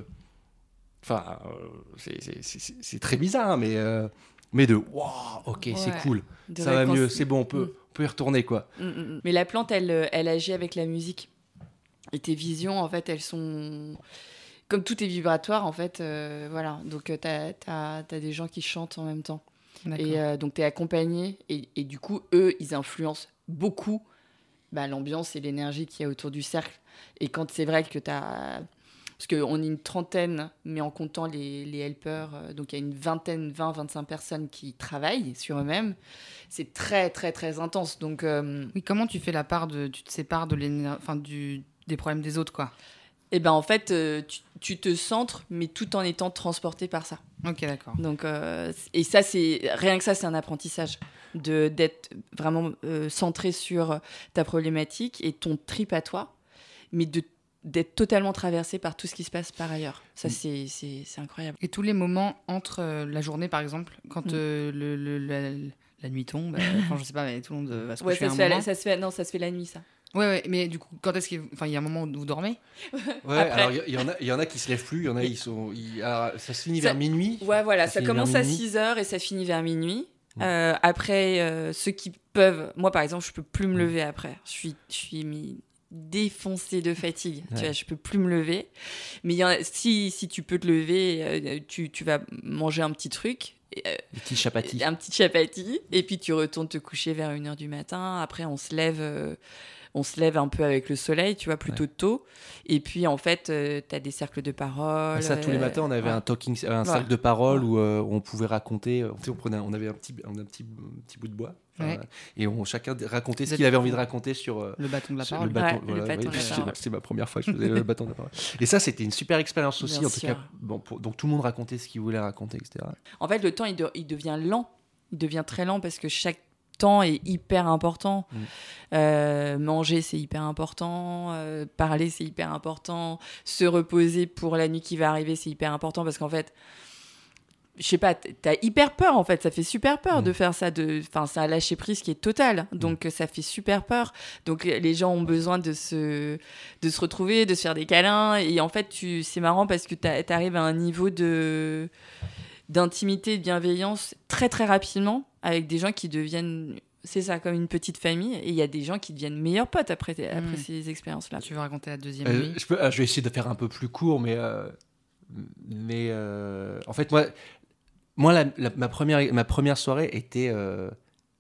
Enfin, euh, c'est, c'est, c'est, c'est très bizarre, mais, euh, mais de waouh, ok, ouais, c'est cool, ça va mieux, c'est bon, on peut, mm. on peut y retourner, quoi. Mm, mm. Mais la plante, elle, elle agit avec la musique. Et tes visions, en fait, elles sont. Comme tout est vibratoire, en fait, euh, voilà. Donc, euh, t'as, t'as, t'as des gens qui chantent en même temps. D'accord. Et euh, donc, t'es accompagné. Et, et du coup, eux, ils influencent beaucoup bah, l'ambiance et l'énergie qu'il y a autour du cercle. Et quand c'est vrai que t'as. Parce qu'on est une trentaine, mais en comptant les, les helpers, euh, donc il y a une vingtaine, vingt, vingt-cinq personnes qui travaillent sur eux-mêmes. C'est très, très, très intense. Donc, euh, oui, comment tu fais la part de... Tu te sépares de enfin, du, des problèmes des autres, quoi. Eh bien, en fait, euh, tu, tu te centres, mais tout en étant transporté par ça. Ok, d'accord. Donc, euh, et ça, c'est... Rien que ça, c'est un apprentissage. De, d'être vraiment euh, centré sur ta problématique et ton trip à toi, mais de d'être totalement traversé par tout ce qui se passe par ailleurs. Ça, c'est, c'est, c'est incroyable. Et tous les moments entre euh, la journée, par exemple, quand euh, le, le, la, la nuit tombe, euh, enfin, je sais pas, mais tout le monde va se coucher ouais, ça un se moment. fait, ça se fait, non, ça se fait la nuit, ça. Ouais, ouais, mais du coup, quand est-ce qu'il enfin, il y a un moment où vous dormez ? Ouais, Après... alors il y, y en a, il y en a qui se lèvent plus, il y en a, ils sont, ils, alors, ça se finit ça, vers minuit. Ouais, voilà, ça, ça commence à six heures et ça finit vers minuit. Mmh. Euh, après, euh, ceux qui peuvent, moi par exemple, je peux plus me lever après. Je suis, je suis mis défoncée de fatigue, ouais. Tu vois, je peux plus me lever. Mais y en a, si, si tu peux te lever, euh, tu, tu vas manger un petit truc. Euh, un petit chapati. Un petit chapati. Et puis tu retournes te coucher vers une heure du matin. Après, on se lève... Euh, on se lève un peu avec le soleil, tu vois, plutôt ouais. tôt. Et puis, en fait, euh, tu as des cercles de parole. Ça, tous les matins, on avait ouais. un talking, un cercle ouais. de parole ouais. où euh, on pouvait raconter. On, prenait, on avait un petit, un petit, un petit bout de bois. Ouais. Euh, et on, chacun racontait ce qu'il avait envie de raconter sur... Euh, le bâton de la parole. Le bâton, ouais, voilà, le bâton ouais, de la parole. C'est ma première fois que je faisais le bâton de la parole. Et ça, c'était une super expérience aussi. Bien en tout sûr. cas, bon, pour, donc, tout le monde racontait ce qu'il voulait raconter, et cetera. En fait, le temps, il, de, il devient lent. Il devient très lent parce que chaque temps est hyper important. Mmh. Euh, manger, c'est hyper important. Euh, parler, c'est hyper important. Se reposer pour la nuit qui va arriver, c'est hyper important parce qu'en fait, je sais pas, t'as hyper peur en fait. Ça fait super peur mmh. de faire ça. De, enfin, c'est un lâcher prise qui est total. Donc, mmh. ça fait super peur. Donc, les gens ont besoin de se, de se retrouver, de se faire des câlins. Et en fait, tu, c'est marrant parce que t'arrives à un niveau de d'intimité, de bienveillance très très rapidement avec des gens qui deviennent, c'est ça, comme une petite famille, et il y a des gens qui deviennent meilleurs potes après, t- après mmh. ces expériences-là. Tu veux raconter la deuxième euh, nuit ? je, peux, ah, je vais essayer de faire un peu plus court, mais, euh, mais euh, en fait, moi, moi la, la, ma, première, ma première soirée était... Euh,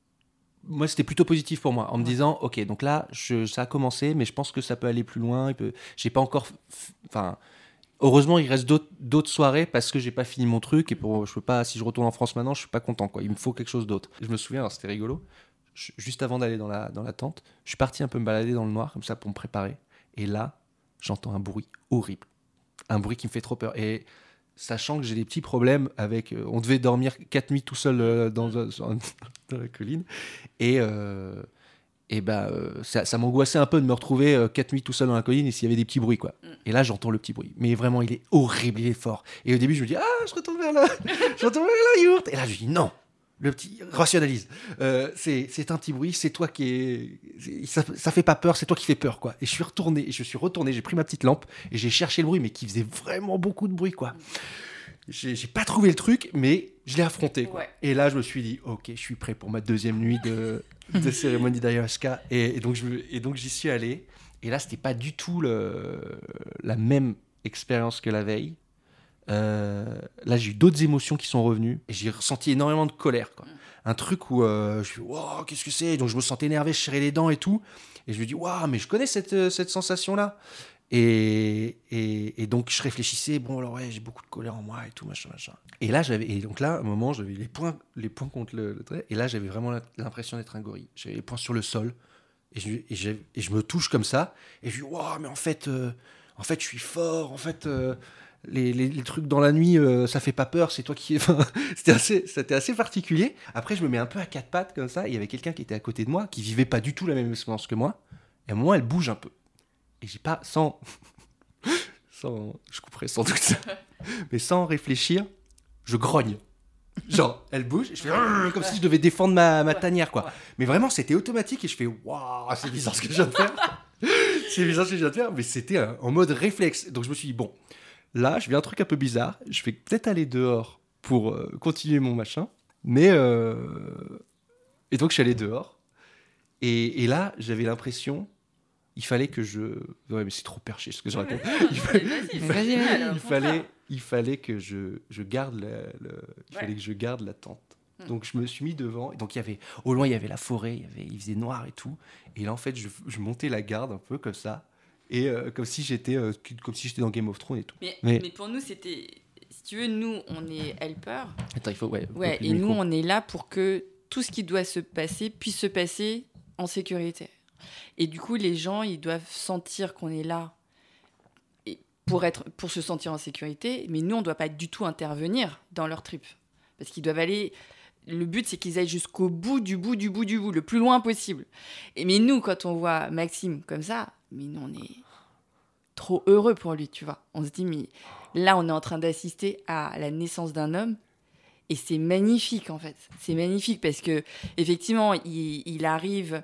moi, c'était plutôt positif pour moi, en me ouais. disant, ok, donc là, je, ça a commencé, mais je pense que ça peut aller plus loin. Il peut, j'ai pas encore... Enfin... F- Heureusement, il reste d'autres, d'autres soirées parce que j'ai pas fini mon truc et pour, je peux pas, si je retourne en France maintenant, je suis pas content, quoi. Il me faut quelque chose d'autre. Je me souviens, alors c'était rigolo, je, juste avant d'aller dans la, dans la tente, je suis parti un peu me balader dans le noir comme ça pour me préparer. Et là, j'entends un bruit horrible. Un bruit qui me fait trop peur. Et sachant que j'ai des petits problèmes avec... Euh, on devait dormir quatre nuits tout seul euh, dans, dans, dans la colline. Et... Euh, et ben euh, ça, ça m'angoissait un peu de me retrouver euh, quatre nuits tout seul dans la colline et s'il y avait des petits bruits, quoi. Mm. Et là j'entends le petit bruit, mais vraiment il est horrible, il est fort. Et au début je me dis ah je retourne vers là, je retourne vers la yourte. Et là je dis non, le petit rationalise. Euh, c'est c'est un petit bruit, c'est toi qui est, c'est, ça ça fait pas peur, c'est toi qui fais peur, quoi. Et je suis retourné, et je suis retourné, j'ai pris ma petite lampe et j'ai cherché le bruit, mais qui faisait vraiment beaucoup de bruit, quoi. Mm. J'ai, j'ai pas trouvé le truc, mais je l'ai affronté, quoi. Ouais. Et là, je me suis dit, ok, je suis prêt pour ma deuxième nuit de, de cérémonie d'ayahuasca. Et, et, donc, je, et donc, j'y suis allé. Et là, c'était pas du tout le, la même expérience que la veille. euh, là, j'ai eu d'autres émotions qui sont revenues et j'ai ressenti énormément de colère, quoi. Un truc où euh, je suis, wow, qu'est-ce que c'est? Donc, je me sentais énervé, je serrais les dents et tout. Et je me dis, waouh, mais je connais cette, cette sensation-là. Et, et, et donc, je réfléchissais, bon, alors, ouais, j'ai beaucoup de colère en moi et tout, machin, machin. Et là, j'avais, et donc là, à un moment, j'avais les poings, les poings contre le, le trait. Et là, j'avais vraiment l'impression d'être un gorille. J'avais les poings sur le sol. Et je, et je, et je me touche comme ça. Et je dis, waouh, mais en fait, euh, en fait, je suis fort. En fait, euh, les, les, les trucs dans la nuit, euh, ça fait pas peur. C'est toi qui. Enfin, c'était assez, c'était assez particulier. Après, je me mets un peu à quatre pattes comme ça. Et il y avait quelqu'un qui était à côté de moi, qui vivait pas du tout la même expérience que moi. Et à un moment, elle bouge un peu. Et j'ai pas, sans, sans, je couperai sans doute ça, mais sans réfléchir, je grogne. Genre, elle bouge, et je fais comme si je devais défendre ma, ma tanière, quoi. Mais vraiment, c'était automatique et je fais waouh, c'est bizarre ce que je viens de faire. C'est bizarre ce que je viens de faire, mais c'était euh, en mode réflexe. Donc je me suis dit, bon, là, je vis un truc un peu bizarre, je vais peut-être aller dehors pour euh, continuer mon machin. Mais. Euh... Et donc je suis allé dehors. Et, et là, j'avais l'impression. Il fallait que je... Ouais, mais c'est trop perché ce que je raconte. Il, fa... il, fa... il, fallait... il fallait que je, je garde la... le... Il ouais. fallait que je garde la tente. Hmm. Donc, je me suis mis devant. Et donc, il y avait... Au loin, il y avait la forêt. Il, y avait... il faisait noir et tout. Et là, en fait, je, je montais la garde un peu comme ça. Et euh, comme, si j'étais, euh, comme si j'étais dans Game of Thrones et tout. Mais, mais... mais pour nous, c'était... Si tu veux, nous, on est helpers. Attends, il faut... Ouais, ouais et nous, on est là pour que tout ce qui doit se passer puisse se passer en sécurité. Et du coup, les gens, ils doivent sentir qu'on est là pour, être, pour se sentir en sécurité. Mais nous, on ne doit pas du tout intervenir dans leur trip. Parce qu'ils doivent aller... Le but, c'est qu'ils aillent jusqu'au bout, du bout, du bout, du bout, le plus loin possible. Et mais nous, quand on voit Maxime comme ça, mais nous, on est trop heureux pour lui, tu vois. On se dit, mais là, on est en train d'assister à la naissance d'un homme. Et c'est magnifique, en fait. C'est magnifique parce que effectivement, il, il arrive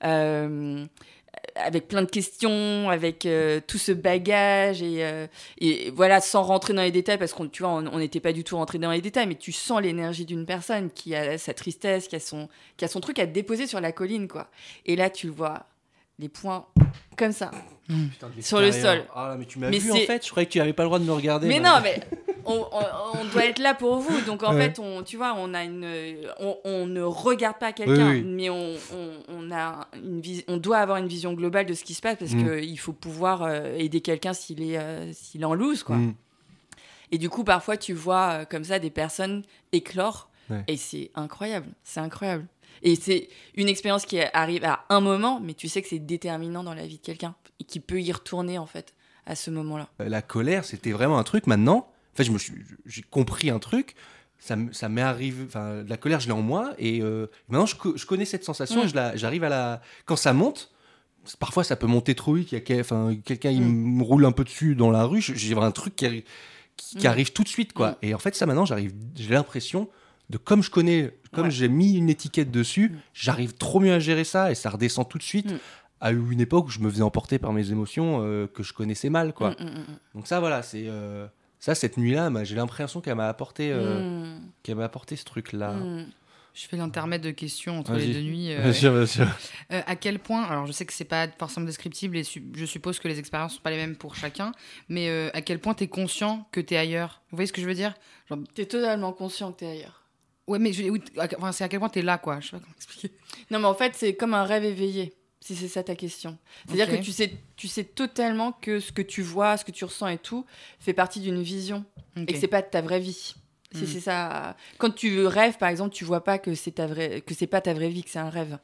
euh, avec plein de questions, avec euh, tout ce bagage et, euh, et voilà, sans rentrer dans les détails parce qu'on, tu vois, on n'était pas du tout rentré dans les détails, mais tu sens l'énergie d'une personne qui a sa tristesse, qui a son, qui a son truc à déposer sur la colline, quoi. Et là, tu le vois, les points comme ça, mmh. Putain, sur le sol. Ah là, mais tu m'as mais vu c'est... en fait. Je croyais que tu n'avais pas le droit de me regarder. Mais non, mais on, on, on doit être là pour vous. Donc en ouais. fait, on, tu vois, on a une, on, on ne regarde pas quelqu'un, oui, oui. mais on, on, on a une vis... on doit avoir une vision globale de ce qui se passe parce mmh. que il faut pouvoir euh, aider quelqu'un s'il est, euh, s'il est en loose, quoi. Mmh. Et du coup, parfois, tu vois euh, comme ça des personnes éclore, ouais. et c'est incroyable. C'est incroyable. Et c'est une expérience qui arrive à un moment, mais tu sais que c'est déterminant dans la vie de quelqu'un et qui peut y retourner, en fait, à ce moment-là. La colère, c'était vraiment un truc. Maintenant, en fait, je me suis, j'ai compris un truc. Ça, ça m'est arrivé... Enfin, la colère, je l'ai en moi. Et euh, maintenant, je, je connais cette sensation. Mmh. Et je la, j'arrive à la... Quand ça monte, parfois, ça peut monter trop vite. Il y a, enfin, quelqu'un, il mmh. me roule un peu dessus dans la rue. J'ai un truc qui arrive, qui, qui mmh. arrive tout de suite, quoi. Mmh. Et en fait, ça, maintenant, j'arrive... J'ai l'impression... de comme je connais, comme ouais. j'ai mis une étiquette dessus, mmh. j'arrive trop mieux à gérer ça et ça redescend tout de suite mmh. à une époque où je me faisais emporter par mes émotions euh, que je connaissais mal, quoi. Mmh, mmh. Donc ça, voilà, c'est euh, ça cette nuit-là, bah, j'ai l'impression qu'elle m'a apporté, euh, mmh. qu'elle m'a apporté ce truc-là. Mmh. Je fais l'intermède de questions entre Vas-y. les deux nuits. Euh, bien sûr, bien sûr. Euh, à quel point, alors je sais que c'est pas forcément descriptible et su- je suppose que les expériences sont pas les mêmes pour chacun, mais euh, à quel point t'es conscient que t'es ailleurs? Vous voyez ce que je veux dire? Genre... T'es totalement conscient que t'es ailleurs. Ouais, mais je, oui, enfin, c'est à quel point t'es là, quoi. Je sais pas comment expliquer. Non, mais en fait, c'est comme un rêve éveillé, si c'est ça ta question. C'est-à-dire okay. que tu sais, tu sais totalement que ce que tu vois, ce que tu ressens et tout, fait partie d'une vision. Okay. Et que c'est pas ta vraie vie. Mm. C'est, c'est ça. Quand tu rêves, par exemple, tu vois pas que c'est, ta vraie... que c'est pas ta vraie vie, que c'est un rêve.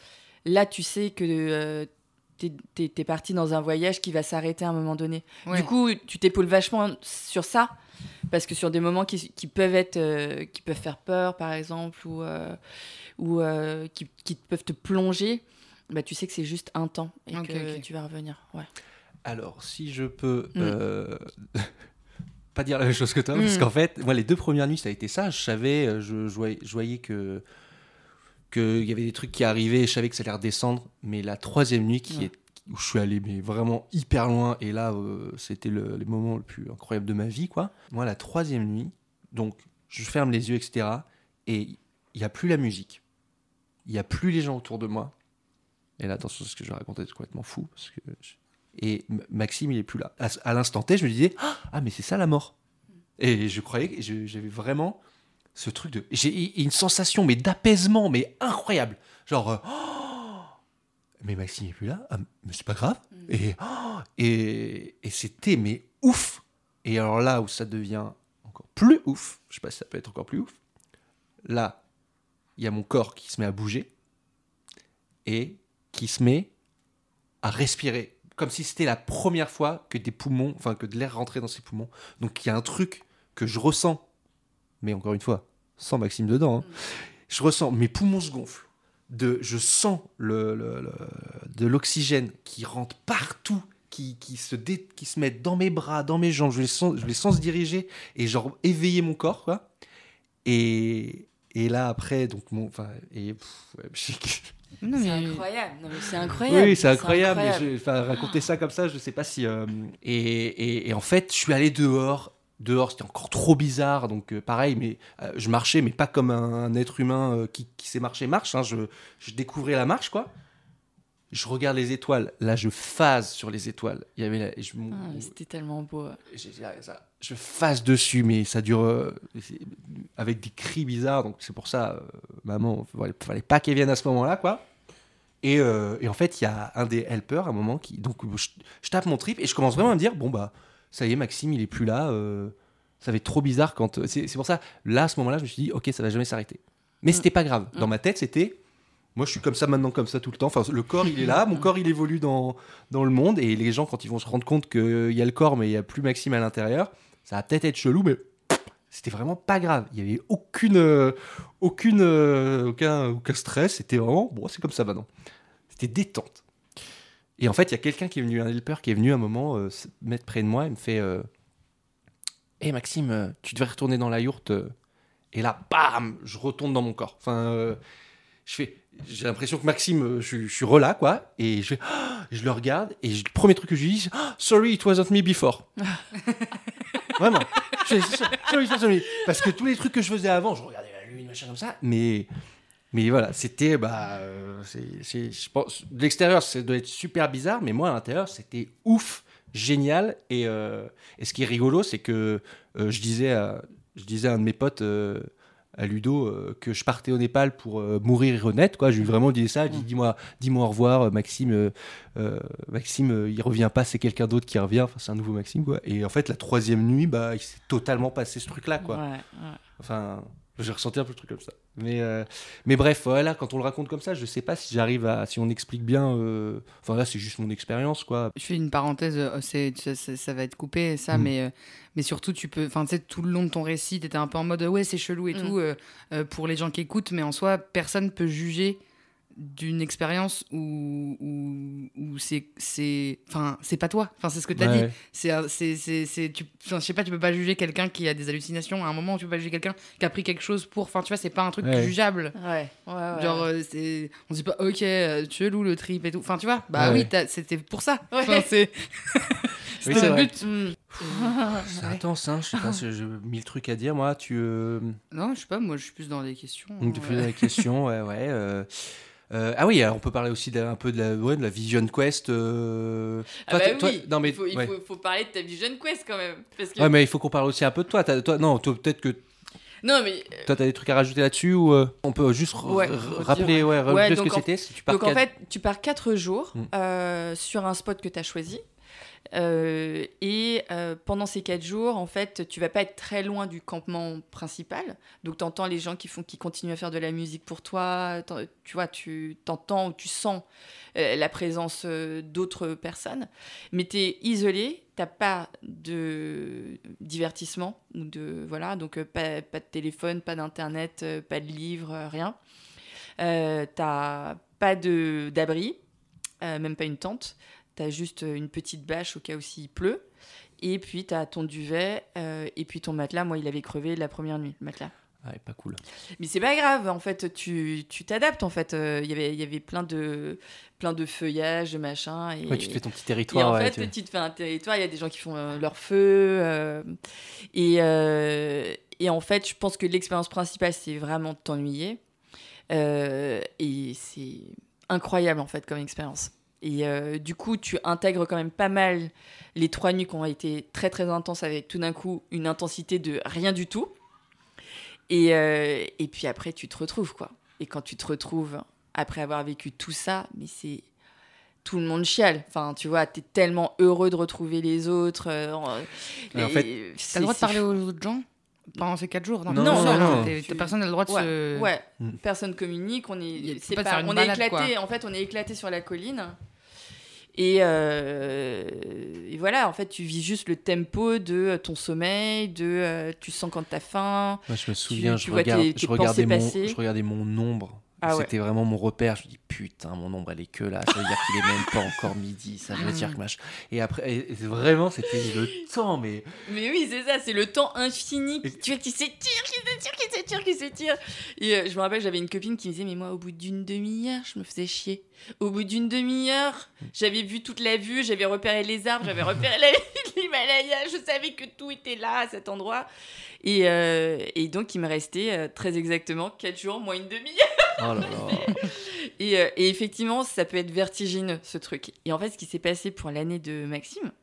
Là, tu sais que euh, t'es, t'es, t'es parti dans un voyage qui va s'arrêter à un moment donné. Ouais. Du coup, tu t'épaules vachement sur ça. Parce que sur des moments qui, qui, peuvent être, euh, qui peuvent faire peur, par exemple, ou, euh, ou euh, qui, qui peuvent te plonger, bah, tu sais que c'est juste un temps et okay, que okay. tu vas revenir. Ouais. Alors, si je peux mm. euh, pas dire la même chose que toi, mm. parce qu'en fait, moi, les deux premières nuits, ça a été ça. Je savais, je, je, voyais, je voyais que qu'il y avait des trucs qui arrivaient, je savais que ça allait redescendre. Mais la troisième nuit, qui ouais. est où je suis allé mais vraiment hyper loin et là euh, c'était le, le moment le plus incroyable de ma vie, quoi. Moi, la troisième nuit, donc je ferme les yeux, etc., et il n'y a plus la musique, il n'y a plus les gens autour de moi, et là attention, ce que je racontais c'est complètement fou parce que je... et Maxime il est plus là à, à l'instant T. Je me disais ah mais c'est ça la mort. Et je croyais que je- j'avais vraiment ce truc de. J'ai une sensation, mais d'apaisement, mais incroyable. Genre. euh, oh, mais Maxime n'est plus là, ah, mais c'est pas grave. Mm. Et, oh, et, et c'était, mais ouf. Et alors là où ça devient encore plus ouf, je sais pas si ça peut être encore plus ouf, là, il y a mon corps qui se met à bouger et qui se met à respirer. Comme si c'était la première fois que des poumons, enfin que de l'air rentrait dans ses poumons. Donc il y a un truc que je ressens, mais encore une fois, sans Maxime dedans, hein. Je ressens, mes poumons se gonflent. De, je sens le, le- le- de l'oxygène qui rentre partout, qui, qui, se dé, qui se met dans mes bras, dans mes jambes. Je les sens, je les sens se diriger et genre éveiller mon corps, quoi. Et, et là, après, donc, mon. Enfin, et. Pff, ouais, je- Non, C'est mais- incroyable. Non, mais c'est incroyable. Oui, c'est incroyable. mais incroyable. je- enfin, raconter ça comme ça, je sais pas si. euh, et, et- et en fait, je suis allé dehors. Dehors, c'était encore trop bizarre. Donc, euh, pareil, mais euh, je marchais, mais pas comme un, un être humain euh, qui, qui sait marcher, marche. hein. Je, je découvrais la marche, quoi. Je regarde les étoiles. Là, je phase sur les étoiles. Il y avait la- et je, Ah, mais c'était tellement beau. j'ai- j'ai- ça- je phase dessus, mais ça dure euh, c'est- avec des cris bizarres. Donc, c'est pour ça, euh, maman, il fallait pas qu'elle vienne à ce moment-là, quoi. Et, euh, et en fait, il y a un des helpers à un moment qui. Donc, je, je tape mon trip et je commence vraiment à me dire bon, bah, ça y est, Maxime, il est plus là. euh, ça va être trop bizarre quand. C'est, c'est pour ça, là, à ce moment-là, je me suis dit ok, ça va jamais s'arrêter. Mais Mm. c'était pas grave. Dans Mm. ma tête, c'était. Moi, je suis comme ça maintenant, comme ça tout le temps. Enfin, le corps, il est là. Mon corps, il évolue dans, dans le monde. Et les gens, quand ils vont se rendre compte qu'il y a le corps, mais il n'y a plus Maxime à l'intérieur, ça va peut-être être chelou, mais c'était vraiment pas grave. Il n'y avait aucune, euh, aucune, euh, aucun, aucun stress. C'était vraiment, bon, c'est comme ça maintenant. C'était détente. Et en fait, il y a quelqu'un qui est venu, un helper qui est venu un moment euh, se mettre près de moi et me fait euh, Hé Maxime, euh, tu devrais retourner dans la yourte. euh. Et là, bam, je retourne dans mon corps. Enfin, euh, je fais, j'ai l'impression que Maxime, euh, je, je suis relâ, quoi. Et je, fais, Ah je le regarde et je- le premier truc que je lui dis, c'est, Ah, sorry, it wasn't me before. Vraiment. Je fais, sorry, it wasn't me. Parce que tous les trucs que je faisais avant, je regardais la lune, machin comme ça, mais. Mais voilà, c'était, bah, euh, c'est, c'est- je pense, de l'extérieur, ça doit être super bizarre, mais moi, à l'intérieur, c'était ouf, génial. Et, euh, et ce qui est rigolo, c'est que euh, je, disais à, je disais à un de mes potes, euh, à Ludo, euh, que je partais au Népal pour euh, mourir et renaître, quoi. Je lui ai vraiment dit ça, je lui ai dit, dis-moi, dis-moi au revoir, euh, Maxime, euh, euh, Maxime, euh, il revient pas, c'est quelqu'un d'autre qui revient, enfin, c'est un nouveau Maxime, quoi. Et en fait, la troisième nuit, bah, il s'est totalement passé ce truc-là, quoi. Ouais, ouais. Enfin, j'ai ressenti un peu le truc comme ça. Mais, euh, mais bref, voilà, quand on le raconte comme ça, je sais pas si j'arrive à. Si on explique bien. euh, Enfin, là, c'est juste mon expérience, quoi. Je fais une parenthèse, euh, c'est, ça, ça- ça va être coupé, ça, Mm. mais, euh, mais surtout, tu peux. Enfin, tu sais, tout le long de ton récit, t'étais un peu en mode ouais, c'est chelou et Mm. tout euh, euh, pour les gens qui écoutent, mais en soi, personne peut juger d'une expérience où, où, où c'est, c'est. Enfin, c'est pas toi. Enfin, c'est ce que t'as Ouais. dit. C'est, euh, c'est, c'est, c'est, tu, enfin, je sais pas, tu peux pas juger quelqu'un qui a des hallucinations à un moment où tu peux pas juger quelqu'un qui a pris quelque chose pour. Enfin, tu vois, c'est pas un truc Ouais. jugeable. Ouais, ouais, ouais. Genre, euh, c'est... on se dit pas, ok, euh, chelou le trip et tout. Enfin, tu vois, bah Ouais. oui, t'as- c'était pour ça. Ouais. Enfin, c'est... Oui, c'était c'est le vrai. but. Mm. C'est intense, hein. Je sais pas si j'ai mille trucs à dire, moi. Tu. euh, Non, je sais pas, moi je suis plus dans les questions. Donc, tu ouais. fais la question, ouais, ouais. euh, euh, ah oui, alors on peut parler aussi d'un un peu de la, ouais, de la Vision Quest. euh, Ah toi, bah t- toi- oui, non, mais, il, faut, il ouais. faut, faut parler de ta Vision Quest quand même. Parce que... Ouais, mais il faut qu'on parle aussi un peu de toi. T'as- toi non, toi, peut-être que Non, mais... euh, toi, t'as des trucs à rajouter là-dessus ou euh, on peut juste r- Ouais, r- redire, rappeler, ouais, rappeler Ouais, ce donc que en- c'était. Si tu pars Donc en quatre- fait, tu pars quatre jours Mm. euh, sur un spot que tu as choisi. Euh, et euh, pendant ces quatre jours, en fait, tu vas pas être très loin du campement principal. Donc, tu entends les gens qui, font, qui continuent à faire de la musique pour toi. T'en- Tu vois, tu t'entends ou tu sens euh, la présence euh, d'autres personnes. Mais tu es isolé, tu n'as pas de divertissement. Ou de, voilà, donc, euh, pas, pas de téléphone, pas d'internet, euh, pas de livres, euh, rien. Euh, tu n'as pas de- d'abri, euh, même pas une tente. Tu as juste une petite bâche au cas où s'il pleut. Et puis, tu as ton duvet. euh, et puis, ton matelas, moi, il avait crevé la première nuit, le matelas. Ouais, pas cool. Mais c'est pas grave, en fait, tu tu t'adaptes, en fait. Il y avait, il y avait plein de, plein de feuillages, de machins. Et, Ouais, tu te fais ton petit et territoire. en ouais, fait, tu- tu te fais un territoire. Il y a des gens qui font euh, leur feu. euh, et, euh, et en fait, je pense que l'expérience principale, c'est vraiment de t'ennuyer. Euh, et c'est incroyable, en fait, comme expérience. Et euh, du coup, tu intègres quand même pas mal les trois nuits qui ont été très très intenses avec tout d'un coup une intensité de rien du tout. Et, euh, et puis après, tu te retrouves, quoi. Et quand tu te retrouves, après avoir vécu tout ça, mais c'est... Tout le monde chiale. Enfin, tu vois, t'es tellement heureux de retrouver les autres. Euh, en fait, t'as le droit de parler aux autres gens pendant ces quatre jours? Non, non, non. non, non. T'es, t'es, personne n'a le droit de ouais, se... Ouais, Mm. personne communique. On est, c'est pas pas, on balade, est éclaté. quoi. En fait, on est éclaté sur la colline. Et, euh, et voilà, en fait, tu vis juste le tempo de ton sommeil, de euh, tu sens quand t'as faim. Moi, je me souviens, tu je, vois regarde, tes- tes je, regardais mon, pensées passer. je regardais mon nombre. Ah ouais. C'était vraiment mon repère. Je me dis, putain, mon nombre, elle est que là. Ça veut dire qu'il est même pas encore midi. Ça veut dire que machin. Et après, et vraiment, c'était le temps, mais. Mais oui, c'est ça, c'est le temps infini. Qui, tu vois, qui s'étire, qui s'étire, qui s'étire, qui s'étire. Et euh, je me rappelle, j'avais une copine qui me disait, mais moi, au bout d'une demi-heure, je me faisais chier. Au bout d'une demi-heure, j'avais vu toute la vue, j'avais repéré les arbres, j'avais repéré la l'Himalaya, je savais que tout était là, à cet endroit. Et, euh, et donc, il me restait euh, très exactement quatre jours, moins une demi-heure. Oh là là. Et, euh, et effectivement, ça peut être vertigineux, ce truc. Et en fait, ce qui s'est passé pour l'année de Maxime,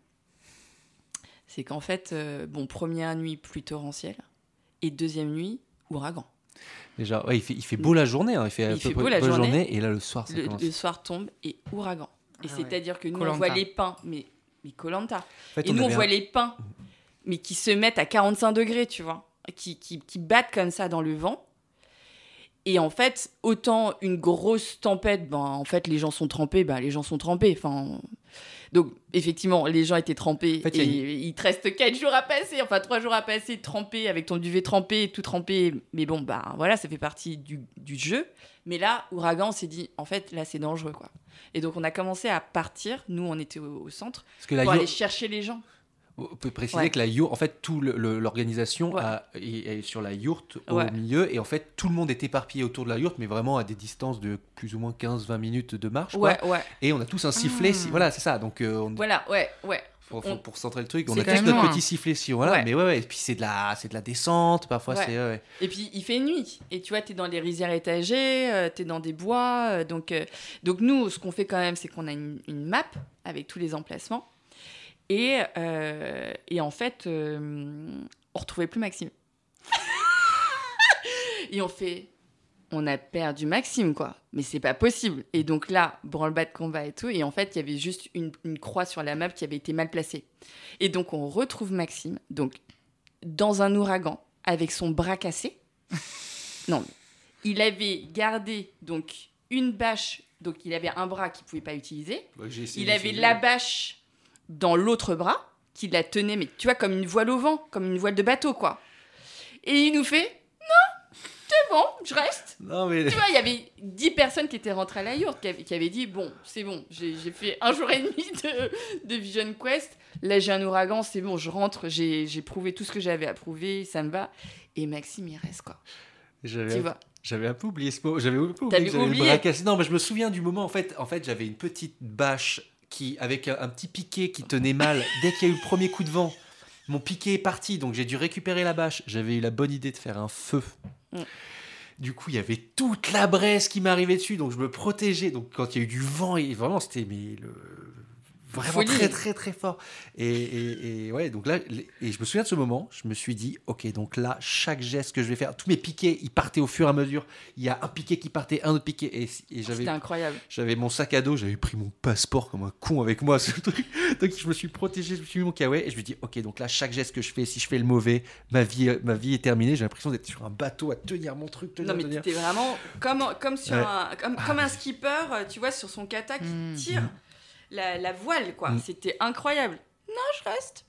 c'est qu'en fait, euh, bon, première nuit, pluie torrentielle, et deuxième nuit, ouragan. Déjà, ouais, il, fait, il fait beau la journée. Hein, il fait, Il à peu fait près beau la bonne journée. Et là, le soir, ça Le, commence. le soir tombe, et ouragan. Et Ah c'est-à-dire ouais. que nous, Koh-Lanta. on voit les pins, mais, mais Koh-Lanta. En fait, Et on nous, on avait voit un- les pins, mais qui se mettent à quarante-cinq degrés, tu vois, qui, qui, qui battent comme ça dans le vent. Et en fait, autant une grosse tempête, ben, en fait, les gens sont trempés, ben, les gens sont trempés. Enfin, donc, effectivement, les gens étaient trempés. En fait, et il y a il te reste quatre jours à passer, enfin trois jours à passer, trempé, avec ton duvet trempé, tout trempé. Mais bon, ben, voilà, ça fait partie du, du jeu. Mais là, ouragan, on s'est dit, en fait, là, c'est dangereux, quoi. Et donc, on a commencé à partir. Nous, on était au, au centre, Parce que la pour yo- aller chercher les gens. On peut préciser Ouais. que la yourte, en fait, toute l'organisation Ouais. a- est, est sur la yourte au Ouais. milieu. Et en fait, tout le monde est éparpillé autour de la yourte, mais vraiment à des distances de plus ou moins quinze à vingt minutes de marche. quoi. Ouais, ouais. Et on a tous un sifflet. Ah. si- Voilà, c'est ça. Donc, euh, on, Voilà, ouais, ouais. pour, on- pour centrer le truc, on c'est a quand tous même notre loin. petit sifflet. Si, voilà. Ouais. Mais ouais, ouais. Et puis, c'est de, la, c'est de la descente. Parfois, Ouais. c'est. Ouais, ouais. Et puis, il fait nuit. Et tu vois, t'es dans des rizières étagées, euh, t'es dans des bois. euh, donc, euh, donc, nous, ce qu'on fait quand même, c'est qu'on a une, une map avec tous les emplacements. Et, euh, et en fait, euh, on retrouvait plus Maxime. Et on fait... On a perdu Maxime, quoi. Mais c'est pas possible. Et donc là, branle-bas de combat et tout. Et en fait, il y avait juste une, une croix sur la map qui avait été mal placée. Et donc, on retrouve Maxime, donc, dans un ouragan, avec son bras cassé. Non, mais il avait gardé, donc, une bâche. Donc, il avait un bras qu'il pouvait pas utiliser. Ouais, j'ai essayé Il avait d'essayer. la bâche dans l'autre bras, qui la tenait, mais tu vois, comme une voile au vent, comme une voile de bateau, quoi. Et il nous fait... C'est bon, je reste. Non, mais. Tu vois, il y avait dix personnes qui étaient rentrées à la yourte, qui avaient, qui avaient dit, bon, c'est bon, j'ai, j'ai fait un jour et demi de, de Vision Quest, là j'ai un ouragan, c'est bon, je rentre, j'ai, j'ai prouvé tout ce que j'avais à prouver, ça me va. Et Maxime, il reste, quoi. J'avais Tu un- vois. J'avais un peu oublié ce mot. J'avais un peu oublié T'avais que j'avais le oublié bras cassé. Non, mais je me souviens du moment. En fait, en fait j'avais une petite bâche qui, avec un, un petit piquet qui tenait mal. Dès qu'il y a eu le premier coup de vent, mon piquet est parti. Donc j'ai dû récupérer la bâche. J'avais eu la bonne idée de faire un feu. Mm. Du coup, il y avait toute la braise qui m'arrivait dessus. Donc je me protégeais. Donc quand il y a eu du vent, et vraiment, c'était mais le... vraiment Folie. très, très, très fort. Et, et, et ouais, donc là, et je me souviens de ce moment. Je me suis dit, ok, donc là, chaque geste que je vais faire, tous mes piquets, ils partaient au fur et à mesure. Il y a un piquet qui partait, un autre piquet. Et, et j'avais, C'était incroyable. j'avais mon sac à dos, j'avais pris mon passeport comme un con avec moi. Ce truc. Donc je me suis protégé, je me suis mis mon kawaii et je me dis, ok, donc là, chaque geste que je fais, si je fais le mauvais, ma vie, ma vie est terminée. J'ai l'impression d'être sur un bateau à tenir mon truc, tenir, Non, mais tenir. t'étais vraiment comme, comme, sur Ouais. un, comme, comme un skipper, euh, tu vois, sur son kata qui Mm. tire la, la voile, quoi. Mm. C'était incroyable. Non, je reste.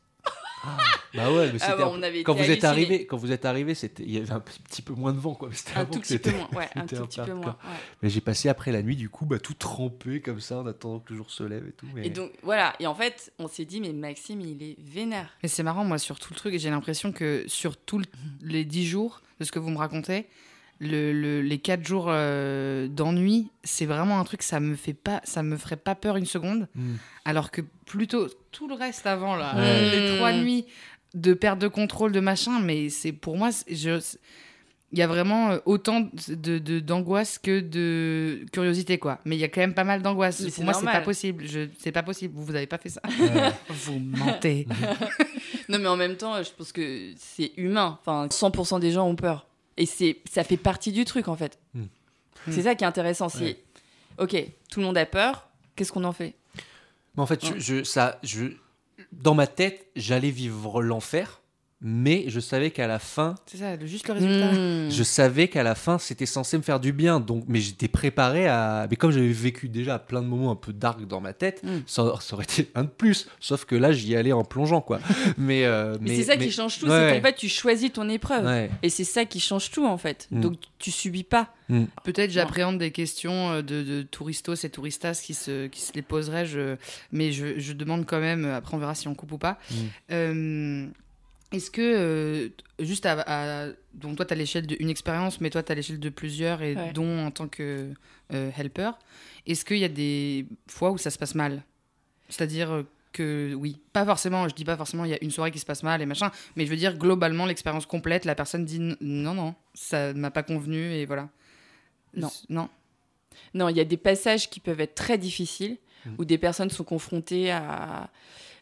Bah ouais, mais Ah c'était ouais, un- on avait quand été vous êtes hallucinés. arrivé, quand vous êtes arrivé, c'était il y avait un petit peu moins de vent, quoi. Mais c'était Un avant tout que petit peu c'était- moins. Ouais, un c'était tout un petit peu peu hardcore. moins. Ouais. Mais j'ai passé après la nuit, du coup, bah tout trempé comme ça en attendant que le jour se lève et tout. Mais... Et donc, voilà. Et en fait, on s'est dit, mais Maxime, il est vénère. Mais c'est marrant, moi, sur tout le truc, j'ai l'impression que sur tous les dix jours de ce que vous me racontez, le, le- les quatre jours euh, d'ennui, c'est vraiment un truc, ça me fait pas, ça me ferait pas peur une seconde. Mm. Alors que plutôt tout le reste avant, là, Ouais. les trois nuits de perte de contrôle, de machin, mais c'est pour moi, c'est- je, il y a vraiment euh, autant de, de, d'angoisse que de curiosité, quoi. Mais il y a quand même pas mal d'angoisse. Mais Pour moi, normal. c'est pas possible. Je... C'est pas possible. Vous, vous avez pas fait ça. Ouais. Vous mentez. Non, mais en même temps, je pense que c'est humain. Enfin, cent pour cent des gens ont peur. Et c'est, ça fait partie du truc, en fait. Mm. C'est ça qui est intéressant. C'est, Ouais. OK, tout le monde a peur. Qu'est-ce qu'on en fait? Mais en fait, je, Ouais. je- ça, je, dans ma tête, j'allais vivre l'enfer, mais je savais qu'à la fin, C'est ça, le- juste le résultat. Mmh. je savais qu'à la fin, c'était censé me faire du bien. Donc, mais j'étais préparé à. Mais comme j'avais vécu déjà plein de moments un peu dark dans ma tête, Mm. ça, ça aurait été un de plus. Sauf que là, j'y allais en plongeant, quoi. mais, euh, Mais, c'est ça mais- qui change tout. Ouais. C'est qu'en fait, tu choisis ton épreuve. Ouais. Et c'est ça qui change tout, en fait. Mm. Donc, tu subis pas. Peut-être j'appréhende des questions euh, de, de touristos et touristas qui se, qui se les poseraient, je, mais je, je demande quand même, euh, après on verra si on coupe ou pas. Mm. Euh, Est-ce que, euh, juste à, à- donc toi tu as l'échelle d'une expérience, mais toi tu as l'échelle de plusieurs, et Ouais. dont en tant que euh, helper, est-ce qu'il y a des fois où ça se passe mal? C'est-à-dire euh, que, oui, pas forcément, je dis pas forcément il y a une soirée qui se passe mal et machin, mais je veux dire globalement l'expérience complète, la personne dit n- non, non, ça ne m'a pas convenu et voilà. Non. Non. Non, il y a des passages qui peuvent être très difficiles, Mm. où des personnes sont confrontées à,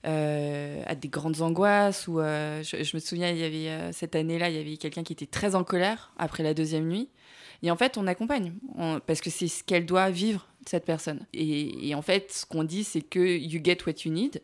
euh, à des grandes angoisses. Ou, euh, je, je me souviens, il y avait, euh, cette année-là, il y avait quelqu'un qui était très en colère après la deuxième nuit. Et en fait, on accompagne, on- parce que c'est ce qu'elle doit vivre, cette personne. Et, et en fait, ce qu'on dit, c'est que you get what you need.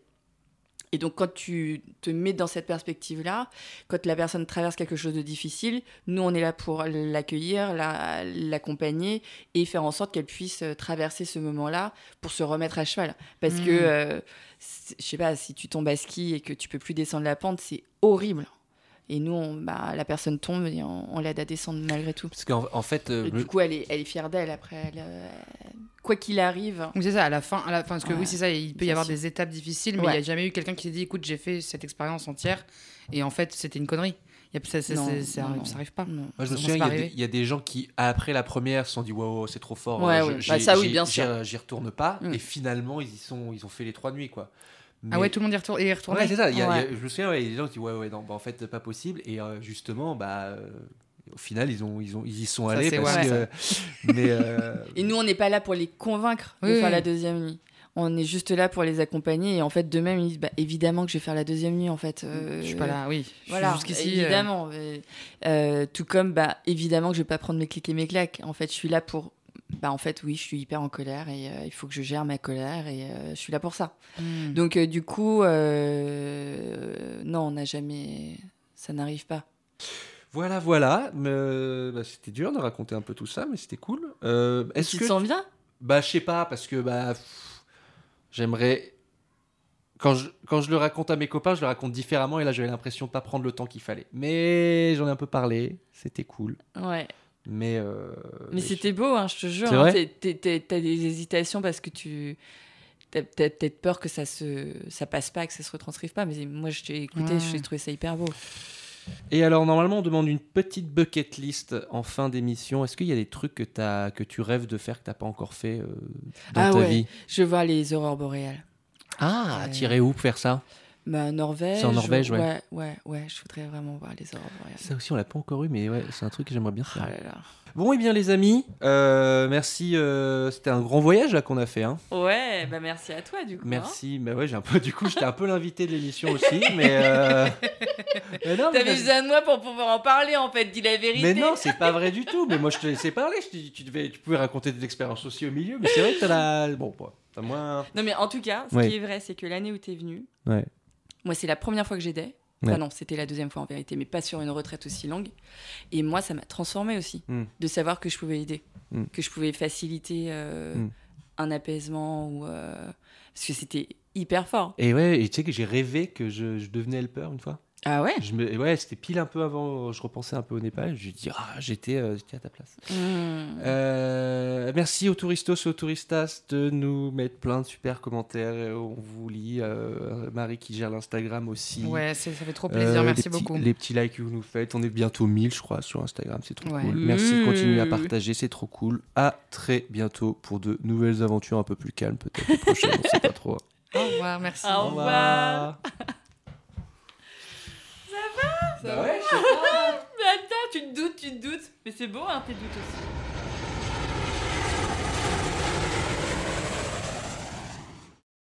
Et donc, quand tu te mets dans cette perspective-là, quand la personne traverse quelque chose de difficile, nous, on est là pour l'accueillir, la- l'accompagner et faire en sorte qu'elle puisse euh, traverser ce moment-là pour se remettre à cheval. Parce Mhm. que, euh, c'est- je sais pas, si tu tombes à ski et que tu peux plus descendre la pente, c'est horrible. Et nous, on- bah, la personne tombe et on, on l'aide à descendre malgré tout. Parce qu'en en fait, euh, Et le- du coup, elle est, elle est fière d'elle après. Elle, euh, quoi qu'il arrive. Oui, c'est ça, à la fin, à la fin parce que Ouais. oui, c'est ça, il peut y Bien avoir sûr. des étapes difficiles, mais il Ouais. n'y a jamais eu quelqu'un qui s'est dit, écoute, j'ai fait cette expérience entière, et en fait, c'était une connerie. Il y a- ça, ça, Non, ça, ça non, arrive, non. ça arrive pas. Non. moi, je me Ça souviens, il y, m'est a des- arrivé. il y a des gens qui, après la première, se sont dit waouh, c'est trop fort. Ouais, euh, ouais. je- Bah, j'y- ça, oui, j'y- bien j'y- sûr. J'y retourne pas. Mm. Et finalement, ils, y sont, ils ont fait les trois nuits, quoi. Ah Mais- ouais, tout le monde y retourne, et y retourne. Ouais, c'est ça. il y a- Ouais. il y a- je me souviens, ouais, il y a des gens qui disent ouais, ouais, non, bah, en fait, pas possible. Et euh, justement, bah, euh, au final, ils, ont, ils, ont, ils y sont Ça, allés. c'est Parce ouais, que, mais, euh, Et nous, on n'est pas là pour les convaincre de Oui, faire oui. la deuxième nuit. On est juste là pour les accompagner. Et en fait, d'eux-mêmes, ils disent bah, évidemment que je vais faire la deuxième nuit. En fait, Euh, Je suis pas là, oui. Je Voilà, suis jusqu'ici. euh, évidemment. Euh, euh, tout comme, bah, évidemment que je vais pas prendre mes clics et mes claques. En fait, je suis là pour. Bah, en fait, oui, je suis hyper en colère et euh, il faut que je gère ma colère et euh, je suis là pour ça. hmm. Donc, euh, du coup, euh, non, on n'a jamais. Ça n'arrive pas. voilà, voilà. Mais, euh, bah, c'était dur de raconter un peu tout ça, mais c'était cool. Euh, est-ce tu que te sens bien? Bah, je sais pas, parce que bah, pff, j'aimerais. Quand je, quand je le raconte à mes copains, je le raconte différemment, et là, j'avais l'impression de pas prendre le temps qu'il fallait. Mais j'en ai un peu parlé, c'était cool. Ouais. Mais. euh, Mais c'était beau, hein, je te jure. C'est hein. vrai T'es- t'es- t'es- T'as des hésitations parce que tu. T'as t'as peut-être peur que ça se ça passe pas, que ça se retranscrive pas. Mais moi, je t'ai écouté, Ouais. j'ai trouvé ça hyper beau. Et alors, normalement, on demande une petite bucket list en fin d'émission. Est-ce qu'il y a des trucs que, t'as, que tu rêves de faire que tu n'as pas encore fait euh, dans Ah ta ouais. vie? Je veux voir les aurores boréales. Ah, Euh, tirer où pour faire ça? Bah, Norvège. C'est en Norvège, ouais. Ouais, ouais, ouais, je voudrais vraiment voir les aurores boréales. Ça aussi, on l'a pas encore eu, mais ouais, c'est un truc que j'aimerais bien Ah faire. là là. Bon, et bien, les amis, euh, merci. euh, c'était un grand voyage là qu'on a fait. Hein. Ouais, bah merci à toi du coup. Merci. Mais ouais, j'ai un peu. Du coup, j'étais un peu l'invité de l'émission aussi, mais. euh, mais non, Hein. mais T'avais vas-y. besoin de moi pour pouvoir en parler en fait, dis la vérité. Mais non, c'est pas vrai du tout. Mais moi, je te laissais parler. Je t'ai dit, tu, devais, tu pouvais raconter des expériences aussi au milieu. Mais c'est vrai que t'as la. Bon, bah, t'as moins. Non mais en tout cas, ce Ouais. qui est vrai, c'est que l'année où t'es venu, Ouais. moi c'est la première fois que j'aidais. Enfin Ouais. non, c'était la deuxième fois en vérité, mais pas sur une retraite aussi longue. Et moi, ça m'a transformée aussi, Mm. de savoir que je pouvais aider, Mm. que je pouvais faciliter euh, Mm. un apaisement ou euh, parce que c'était hyper fort. Et ouais, et tu sais que j'ai rêvé que je, je devenais helper une fois. Ah ouais. Je me, et ouais, c'était pile un peu avant. Je repensais un peu au Népal. Je me dis, ah, j'étais, euh, j'étais à ta place. Mm. Euh, merci aux touristos et aux touristas de nous mettre plein de super commentaires. Et on vous lit. Euh, Marie qui gère l'Instagram aussi. Ouais, c'est- ça fait trop plaisir, Euh, merci les petits- beaucoup. Les petits likes que vous nous faites. On est bientôt mille, je crois, sur Instagram. C'est trop Ouais. cool. Merci de continuer à Mmh. partager. C'est trop cool. À très bientôt pour de nouvelles aventures un peu plus calmes, peut-être les prochaines. On sait pas trop. Au revoir, merci. Au revoir. Ça va? Bah ouais, je sais pas. Mais attends, Tu te doutes, tu te doutes. Mais c'est beau, hein, tes doutes aussi.